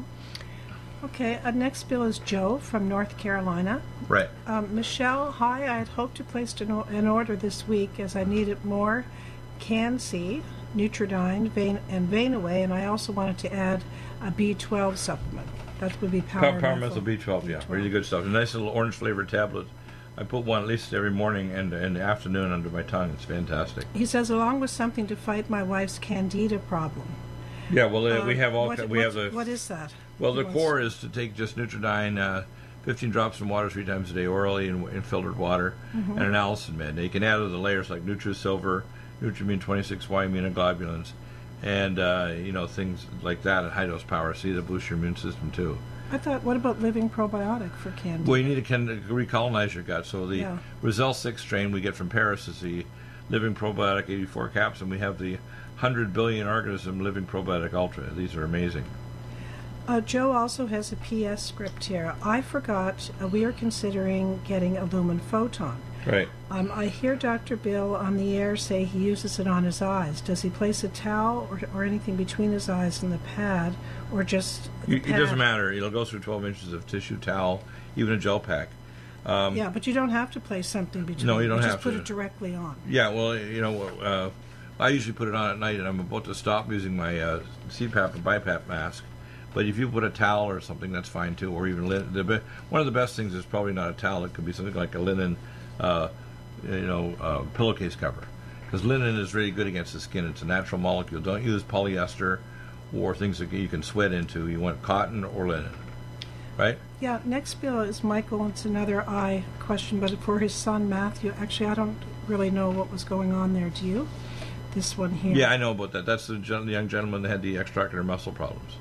[SPEAKER 3] Okay, uh, next bill is Joe from North Carolina.
[SPEAKER 1] Right.
[SPEAKER 3] Um, Michelle, hi. I had hoped to place an, o- an order this week as I needed more Can-C, Nutridyne, Vein, and Vein-Away, and I also wanted to add a B twelve supplement. That would be power.
[SPEAKER 1] Power Methyl B twelve, yeah, really good stuff. A nice little orange flavored tablet. I put one at least every morning and in the afternoon under my tongue. It's fantastic.
[SPEAKER 3] He says, along with something to fight my wife's candida problem.
[SPEAKER 1] Yeah, well, uh,
[SPEAKER 3] Uh,
[SPEAKER 1] we have all.
[SPEAKER 3] what-
[SPEAKER 1] we
[SPEAKER 3] what-
[SPEAKER 1] have the.
[SPEAKER 3] What is that?
[SPEAKER 1] Well, the
[SPEAKER 3] What's-
[SPEAKER 1] core is to take just Nutridyne, uh, fifteen drops in water three times a day orally in, in filtered water,
[SPEAKER 3] Mhm.
[SPEAKER 1] and an allicin med. Now, you can add other layers like NutriSilver, Nutrimune twenty-six Y immunoglobulins, and uh, you know things like that at high dose power C that boost your immune system too.
[SPEAKER 3] I thought, what about living probiotic for candida?
[SPEAKER 1] Well, you need to kind of recolonize your gut. So the
[SPEAKER 3] Yeah.
[SPEAKER 1] Roselle six strain we get from Paris is the Living Probiotic eighty-four caps, and we have the one hundred billion organism Living Probiotic Ultra. These are amazing.
[SPEAKER 3] Uh, Joe also has a P S script here. I forgot uh, we are considering getting a Lumen Photon.
[SPEAKER 1] Right.
[SPEAKER 3] Um, I hear Doctor Bill on the air say he uses it on his eyes. Does he place a towel or, or anything between his eyes and the pad, or just the
[SPEAKER 1] You, it
[SPEAKER 3] pad?
[SPEAKER 1] doesn't matter. It'll go through twelve inches of tissue towel, even a gel pack. Um,
[SPEAKER 3] Yeah, but you don't have to place something between.
[SPEAKER 1] No, you don't
[SPEAKER 3] just
[SPEAKER 1] have
[SPEAKER 3] put
[SPEAKER 1] to.
[SPEAKER 3] it directly on.
[SPEAKER 1] Yeah, well, you know, uh, I usually put it on at night, and I'm about to stop using my uh, C PAP and BiPAP mask. But if you put a towel or something, that's fine too, or even linen. The be- one of the best things is probably not a towel. It could be something like a linen, uh, you know, uh, pillowcase cover, because linen is really good against the skin. It's a natural molecule. Don't use polyester or things that you can sweat into. You want cotton or linen, right?
[SPEAKER 3] Yeah, next bill is Michael. It's another eye question, but for his son Matthew. Actually, I don't really know what was going on there. Do you? This one here.
[SPEAKER 1] Yeah, I know about that. That's the, gen- the young gentleman that had the extraocular muscle problems.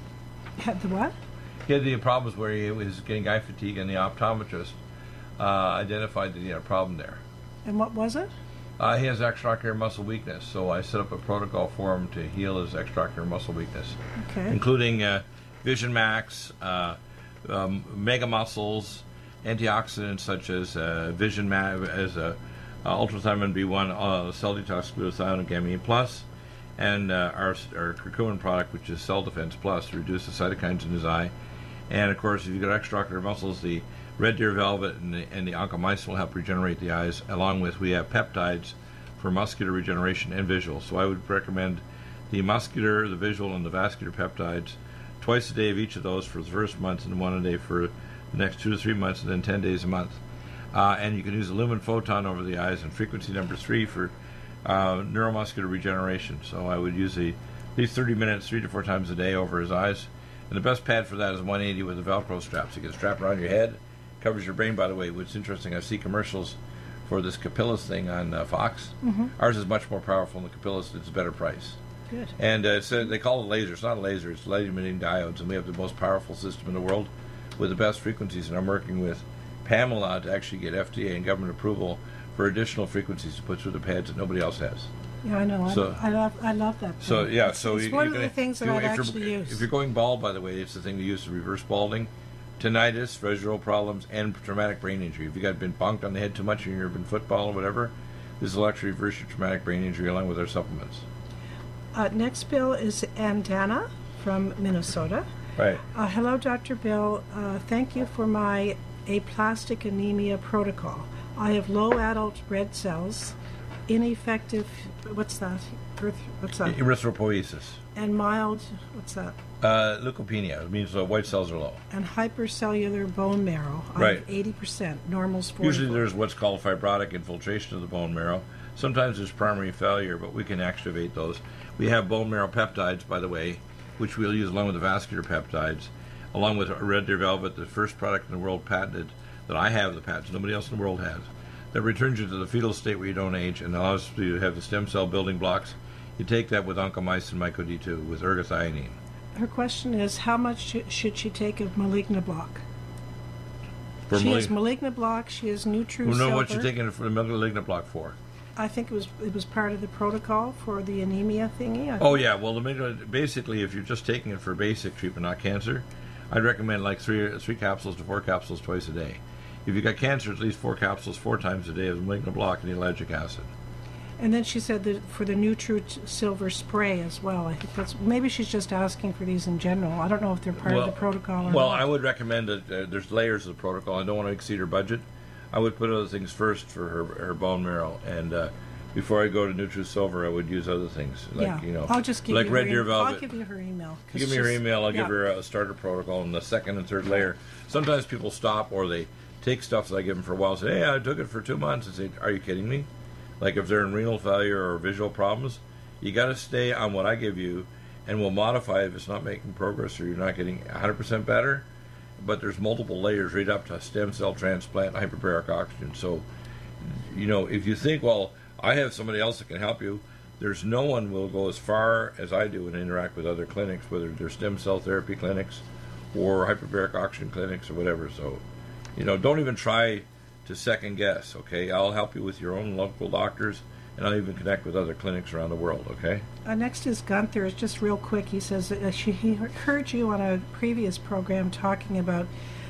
[SPEAKER 3] Had the what?
[SPEAKER 1] He had the problems where he was getting eye fatigue, and the optometrist uh, identified that he had a problem there.
[SPEAKER 3] And what was it?
[SPEAKER 1] Uh, he has extraocular muscle weakness, so I set up a protocol for him to heal his extraocular muscle weakness,
[SPEAKER 3] Okay.
[SPEAKER 1] including uh, Vision Max, uh, um, Mega Muscles, antioxidants such as uh, Vision Max, as a uh, ultrathiamine B one, uh, cell detox glutathione, and Gamma Plus, and uh, our, our curcumin product, which is Cell Defense Plus, to reduce the cytokines in his eye. And of course, if you've got extraocular muscles, the Red Deer Velvet and the, and the Oncomycin will help regenerate the eyes, along with we have peptides for muscular regeneration and visual. So I would recommend the muscular, the visual, and the vascular peptides twice a day of each of those for the first month, and one a day for the next two to three months, and then ten days a month. Uh, and you can use a Lumen Photon over the eyes, and frequency number three for uh, neuromuscular regeneration. So I would use a, at least thirty minutes, three to four times a day over his eyes. And the best pad for that is one eighty with the Velcro straps. You can strap it around your head covers your brain, by the way. What's interesting, I see commercials for this Capillus thing on uh, Fox.
[SPEAKER 3] Mm-hmm.
[SPEAKER 1] Ours is much more powerful than the Capillus. It's a better price.
[SPEAKER 3] Good.
[SPEAKER 1] And uh, it's, uh, they call it laser. It's not a laser. It's light-emitting diodes, and we have the most powerful system in the world with the best frequencies. And I'm working with Pamela to actually get F D A and government approval for additional frequencies to put through the pads that nobody else has.
[SPEAKER 3] Yeah, I know.
[SPEAKER 1] So,
[SPEAKER 3] I, I love I love that.
[SPEAKER 1] So,
[SPEAKER 3] thing.
[SPEAKER 1] yeah.
[SPEAKER 3] It's,
[SPEAKER 1] so
[SPEAKER 3] it's
[SPEAKER 1] you,
[SPEAKER 3] one
[SPEAKER 1] you're
[SPEAKER 3] of
[SPEAKER 1] gonna,
[SPEAKER 3] the things that
[SPEAKER 1] you know,
[SPEAKER 3] I'd
[SPEAKER 1] if
[SPEAKER 3] actually
[SPEAKER 1] you're,
[SPEAKER 3] use.
[SPEAKER 1] If you're going bald, by the way, it's the thing to use to reverse balding, tinnitus, visual problems, and traumatic brain injury. If you got been bonked on the head too much in your urban football or whatever, this will actually reverse your traumatic brain injury along with our supplements.
[SPEAKER 3] Uh, next bill is Andana from Minnesota.
[SPEAKER 1] Right.
[SPEAKER 3] Uh, hello, Doctor Bill. Uh, thank you for my aplastic anemia protocol. I have low adult red cells, ineffective, what's that? Earth, what's that?
[SPEAKER 1] Erythropoiesis.
[SPEAKER 3] And mild, what's that?
[SPEAKER 1] Uh, leukopenia. It means the white cells are low.
[SPEAKER 3] And hypercellular bone marrow. I
[SPEAKER 1] Right.
[SPEAKER 3] have eighty percent. Normal's forty.
[SPEAKER 1] Usually there's what's called fibrotic infiltration of the bone marrow. Sometimes there's primary failure, but we can activate those. We have bone marrow peptides, by the way, which we'll use along with the vascular peptides, along with Red Deer Velvet, the first product in the world patented, that I have the patents, nobody else in the world has, that returns you to the fetal state where you don't age and allows you to have the stem cell building blocks. You take that with oncomycin, myco D two, with ergothioneine.
[SPEAKER 3] Her question is, how much sh- should she take of Malignablock?
[SPEAKER 1] For
[SPEAKER 3] She
[SPEAKER 1] malig-
[SPEAKER 3] has Malignablock, she has Nutru
[SPEAKER 1] Well, no,
[SPEAKER 3] Silver.
[SPEAKER 1] what you're taking it for the malignant block for?
[SPEAKER 3] I think it was it was part of the protocol for the anemia thingy. I
[SPEAKER 1] Oh yeah, well, the malignant- basically, if you're just taking it for basic treatment, not cancer, I'd recommend like three three capsules to four capsules twice a day. If you got cancer, at least four capsules four times a day of malignant block and ellagic acid.
[SPEAKER 3] And then she said that for the Nutru t- Silver spray as well. I think that's maybe she's just asking for these in general. I don't know if they're part of the protocol or
[SPEAKER 1] well,
[SPEAKER 3] not.
[SPEAKER 1] I would recommend that uh, there's layers of the protocol. I don't want to exceed her budget. I would put other things first for her her bone marrow, and uh, before I go to Nutri Silver, I would use other things like
[SPEAKER 3] yeah.
[SPEAKER 1] you know,
[SPEAKER 3] I'll just give
[SPEAKER 1] like
[SPEAKER 3] you
[SPEAKER 1] Red
[SPEAKER 3] her
[SPEAKER 1] Deer
[SPEAKER 3] em-
[SPEAKER 1] Velvet.
[SPEAKER 3] I'll give you her email. 'cause
[SPEAKER 1] You give me her
[SPEAKER 3] she's-
[SPEAKER 1] email. I'll
[SPEAKER 3] yeah.
[SPEAKER 1] give her a starter protocol and the second and third layer. Sometimes people stop or they take stuff that I give them for a while. And say, hey, I took it for two months. And say, are you kidding me? Like if they're in renal failure or visual problems, you got to stay on what I give you, and we'll modify if it's not making progress or you're not getting one hundred percent better. But there's multiple layers right up to stem cell transplant, hyperbaric oxygen. So, you know, if you think, well, I have somebody else that can help you, there's no one will go as far as I do and interact with other clinics, whether they're stem cell therapy clinics or hyperbaric oxygen clinics or whatever. So, you know, don't even try to second guess, okay? I'll help you with your own local doctors, and I'll even connect with other clinics around the world, okay?
[SPEAKER 3] Uh, next is Gunther. It's just real quick. He says uh, she, he heard you on a previous program talking about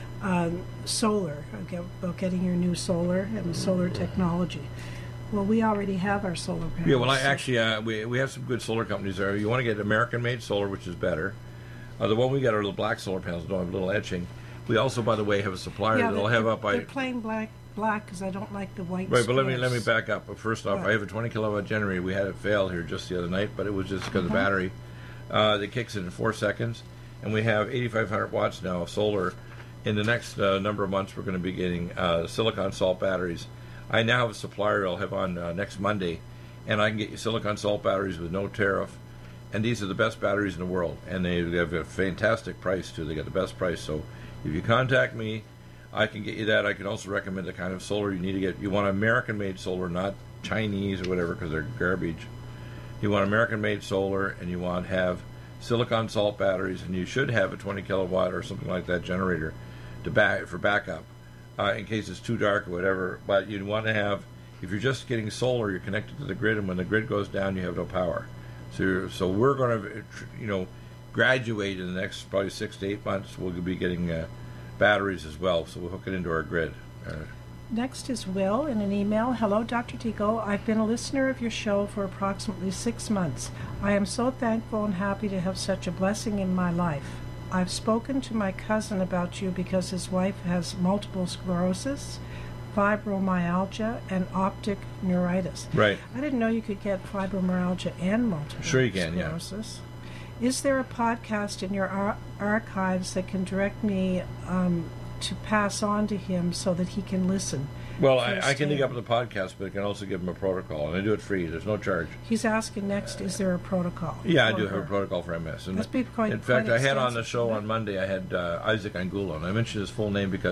[SPEAKER 3] um, solar, about getting your new solar and solar technology. Well, we already have our solar panels.
[SPEAKER 1] Yeah, well, I
[SPEAKER 3] so-
[SPEAKER 1] actually, uh, we, we have some good solar companies there. You want to get American-made solar, which is better. Uh, the one we got are the black solar panels, don't have a little etching. We also, by the way, have a supplier
[SPEAKER 3] yeah,
[SPEAKER 1] that'll
[SPEAKER 3] they're,
[SPEAKER 1] have up...
[SPEAKER 3] they're
[SPEAKER 1] I,
[SPEAKER 3] plain black, black because I don't like the white
[SPEAKER 1] Right, but let me
[SPEAKER 3] squares.
[SPEAKER 1] let me back up. First off,
[SPEAKER 3] What?
[SPEAKER 1] I have a twenty kilowatt generator. We had it fail here just the other night, but it was just because of the
[SPEAKER 3] Uh-huh.
[SPEAKER 1] battery. Uh, that kicks in in four seconds, and we have eighty-five hundred watts now of solar. In the next uh, number of months, we're going to be getting uh, silicon salt batteries. I now have a supplier I'll have on uh, next Monday, and I can get you silicon salt batteries with no tariff. And these are the best batteries in the world, and they have a fantastic price too. They got the best price. So if you contact me, I can get you that. I can also recommend the kind of solar you need to get. You want American-made solar, not Chinese or whatever, because they're garbage. You want American-made solar, and you want to have silicon salt batteries, and you should have a twenty kilowatt or something like that generator to back for backup uh, in case it's too dark or whatever. But you want to have, if you're just getting solar, you're connected to the grid, and when the grid goes down, you have no power. So, you're, so we're going to, you know, graduate in the next probably six to eight months. We'll be getting uh, batteries as well, so we'll hook it into our grid. Uh,
[SPEAKER 3] Next is Will in an email. Hello, Doctor Tico. I've been a listener of your show for approximately six months. I am so thankful and happy to have such a blessing in my life. I've spoken to my cousin about you because his wife has multiple sclerosis, fibromyalgia, and optic neuritis.
[SPEAKER 1] right.
[SPEAKER 3] I didn't know you could get fibromyalgia and multiple
[SPEAKER 1] Sure you can, yeah.
[SPEAKER 3] sclerosis. Is there a podcast in your ar- archives that can direct me um, to pass on to him so that he can listen?
[SPEAKER 1] Well, I, I
[SPEAKER 3] First
[SPEAKER 1] can dig
[SPEAKER 3] hand.
[SPEAKER 1] up the podcast, but I can also give him a protocol, and I do it free. There's no charge.
[SPEAKER 3] He's asking next, is there a protocol?
[SPEAKER 1] Yeah, I
[SPEAKER 3] for
[SPEAKER 1] do have
[SPEAKER 3] her?
[SPEAKER 1] a protocol for M S. And
[SPEAKER 3] Must be quite-
[SPEAKER 1] in fact,
[SPEAKER 3] quite
[SPEAKER 1] I had on the
[SPEAKER 3] extensive,
[SPEAKER 1] show
[SPEAKER 3] isn't it?
[SPEAKER 1] on Monday, I had uh, Isaac Angulo, and I mentioned his full name because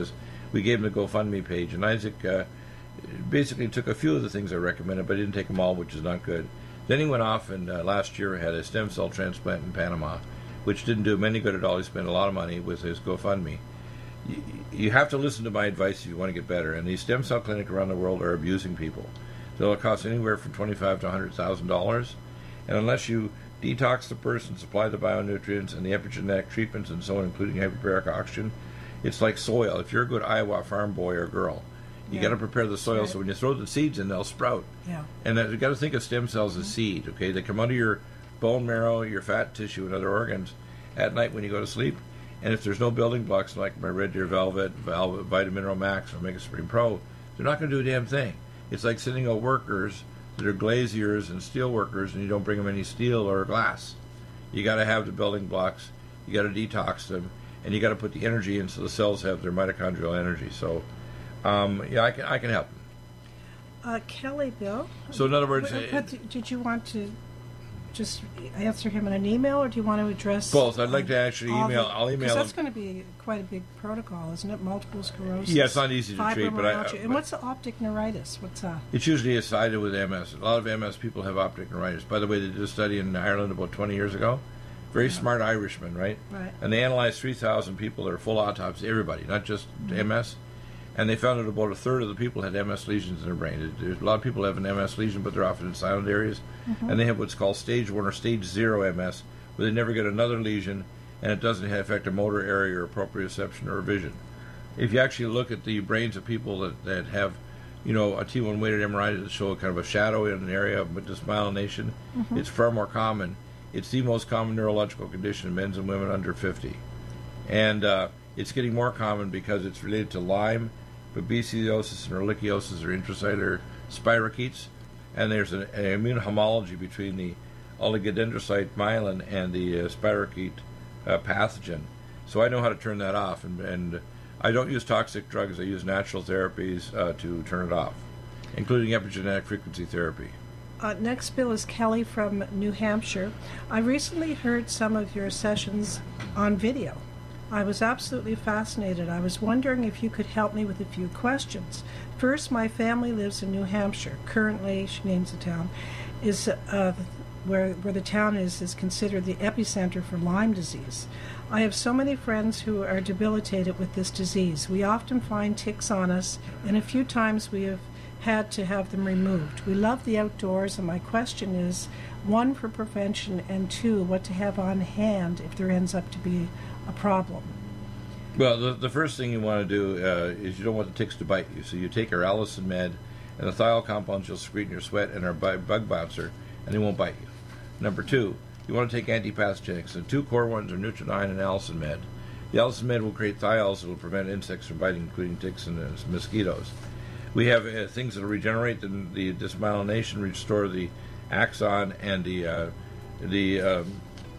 [SPEAKER 1] we gave him the GoFundMe page, and Isaac uh, basically took a few of the things I recommended, but didn't take them all, which is not good. Then he went off and uh, last year had a stem cell transplant in Panama, which didn't do him any good at all. He spent a lot of money with his GoFundMe. You, you have to listen to my advice if you want to get better, and these stem cell clinics around the world are abusing people. They'll cost anywhere from twenty-five thousand to one hundred thousand dollars, and unless you detox the person, supply the bionutrients and the epigenetic treatments and so on, including hyperbaric oxygen, it's like soil. If you're a good Iowa farm boy or girl, you
[SPEAKER 3] Yeah.
[SPEAKER 1] got to prepare the soil
[SPEAKER 3] Right.
[SPEAKER 1] so when you throw the seeds in, they'll sprout.
[SPEAKER 3] Yeah.
[SPEAKER 1] And uh, you got to think of stem cells as seed. Okay, they come out of your bone marrow, your fat tissue, and other organs at night when you go to sleep. And if there's no building blocks like my Red Deer Velvet, Velvet Vitamin Mineral Max, or Omega Supreme Pro, they're not going to do a damn thing. It's like sending out workers that are glaziers and steel workers, and you don't bring them any steel or glass. You got to have the building blocks. You got to detox them, and you got to put the energy in so the cells have their mitochondrial energy. So, um, yeah, I can I can help them.
[SPEAKER 3] Uh, Kelly, Bill.
[SPEAKER 1] So in other words,
[SPEAKER 3] What, what, did you want to just answer him in an email, or do you want to address
[SPEAKER 1] both. I'd like to actually
[SPEAKER 3] all
[SPEAKER 1] email.
[SPEAKER 3] the-
[SPEAKER 1] I'll
[SPEAKER 3] 'cause
[SPEAKER 1] email
[SPEAKER 3] that's
[SPEAKER 1] them.
[SPEAKER 3] going to be quite a big protocol, isn't it? Multiple sclerosis.
[SPEAKER 1] Yeah, it's not easy to treat, but I-
[SPEAKER 3] fibromyalgia.
[SPEAKER 1] uh,
[SPEAKER 3] and what's the optic neuritis? What's that?
[SPEAKER 1] It's usually associated with M S. A lot of M S people have optic neuritis. By the way, they did a study in Ireland about twenty years ago. Very smart Irishmen, right?
[SPEAKER 3] Right.
[SPEAKER 1] And they analyzed three thousand people that are full autopsy, everybody, not just M S. And they found that about a third of the people had M S lesions in their brain. There's a lot of people have an M S lesion, but they're often in silent areas. And they have what's called stage one or stage zero M S, where they never get another lesion, and it doesn't affect a motor area or proprioception or vision. If you actually look at the brains of people that, that have, you know, a T one weighted M R I that show kind of a shadow in an area of dysmyelination, it's far more common. It's the most common neurological condition in men and women under fifty. And uh, it's getting more common because it's related to Lyme, babesiosis, and ehrlichiosis, or intracellular spirochetes. And there's an, an immune homology between the oligodendrocyte myelin and the uh, spirochete uh, pathogen. So I know how to turn that off. And, and I don't use toxic drugs. I use natural therapies uh, to turn it off, including epigenetic frequency therapy.
[SPEAKER 3] Uh, next, Bill, is Kelly from New Hampshire. I recently heard some of your sessions on video. I was absolutely fascinated. I was wondering if you could help me with a few questions. First, my family lives in New Hampshire. Currently, she names the town, is uh, where where the town is is considered the epicenter for Lyme disease. I have so many friends who are debilitated with this disease. We often find ticks on us, and a few times we have had to have them removed. We love the outdoors, and my question is, one, for prevention, and two, what to have on hand if there ends up to be a problem.
[SPEAKER 1] Well, the, the first thing you want to do uh, is you don't want the ticks to bite you. So you take our Allison Med and the thiol compounds you'll secrete in your sweat and our bu- bug bouncer, and they won't bite you. Number two, you want to take antipathogenics. The two core ones are Nutrinine and Allison Med. The Allison Med will create thiols that will prevent insects from biting, including ticks and uh, mosquitoes. We have uh, things that will regenerate the, the dysmyelination, restore the axon and the uh, the um,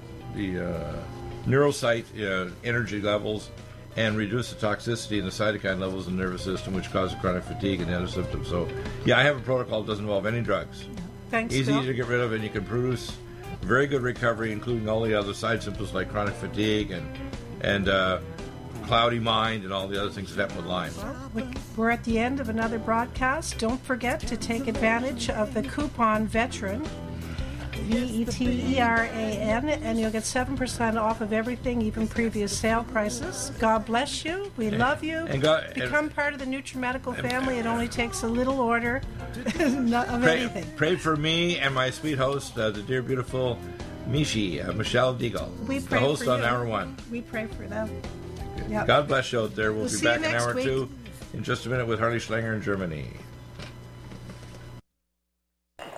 [SPEAKER 1] the uh, neurocyte uh, energy levels, and reduce the toxicity and the cytokine levels in the nervous system, which cause chronic fatigue and the other symptoms. So, yeah, I have a protocol that doesn't involve any drugs.
[SPEAKER 3] Thanks,
[SPEAKER 1] Easy
[SPEAKER 3] Bill.
[SPEAKER 1] to get rid of, and you can produce very good recovery, including all the other side symptoms like chronic fatigue and and uh, cloudy mind and all the other things that happen with Lyme.
[SPEAKER 3] We- We're at the end of another broadcast. Don't forget to take advantage of the coupon VETERAN, V E T E R A N, and you'll get seven percent off of everything, even previous sale prices. God bless you. We love you.
[SPEAKER 1] and God-
[SPEAKER 3] Become part of the NutriMedical family. It only takes a little order not of
[SPEAKER 1] Pray,
[SPEAKER 3] anything.
[SPEAKER 1] pray for me and my sweet host, uh, the dear, beautiful Mishi, uh, Michelle Deagle,
[SPEAKER 3] We
[SPEAKER 1] the
[SPEAKER 3] pray
[SPEAKER 1] host
[SPEAKER 3] for
[SPEAKER 1] on
[SPEAKER 3] you.
[SPEAKER 1] Hour One.
[SPEAKER 3] We pray for them. Yep.
[SPEAKER 1] God bless you out there. We'll,
[SPEAKER 3] We'll
[SPEAKER 1] be
[SPEAKER 3] see you
[SPEAKER 1] back in
[SPEAKER 3] next
[SPEAKER 1] Hour
[SPEAKER 3] week.
[SPEAKER 1] Two in just a minute with Harley Schlanger in Germany.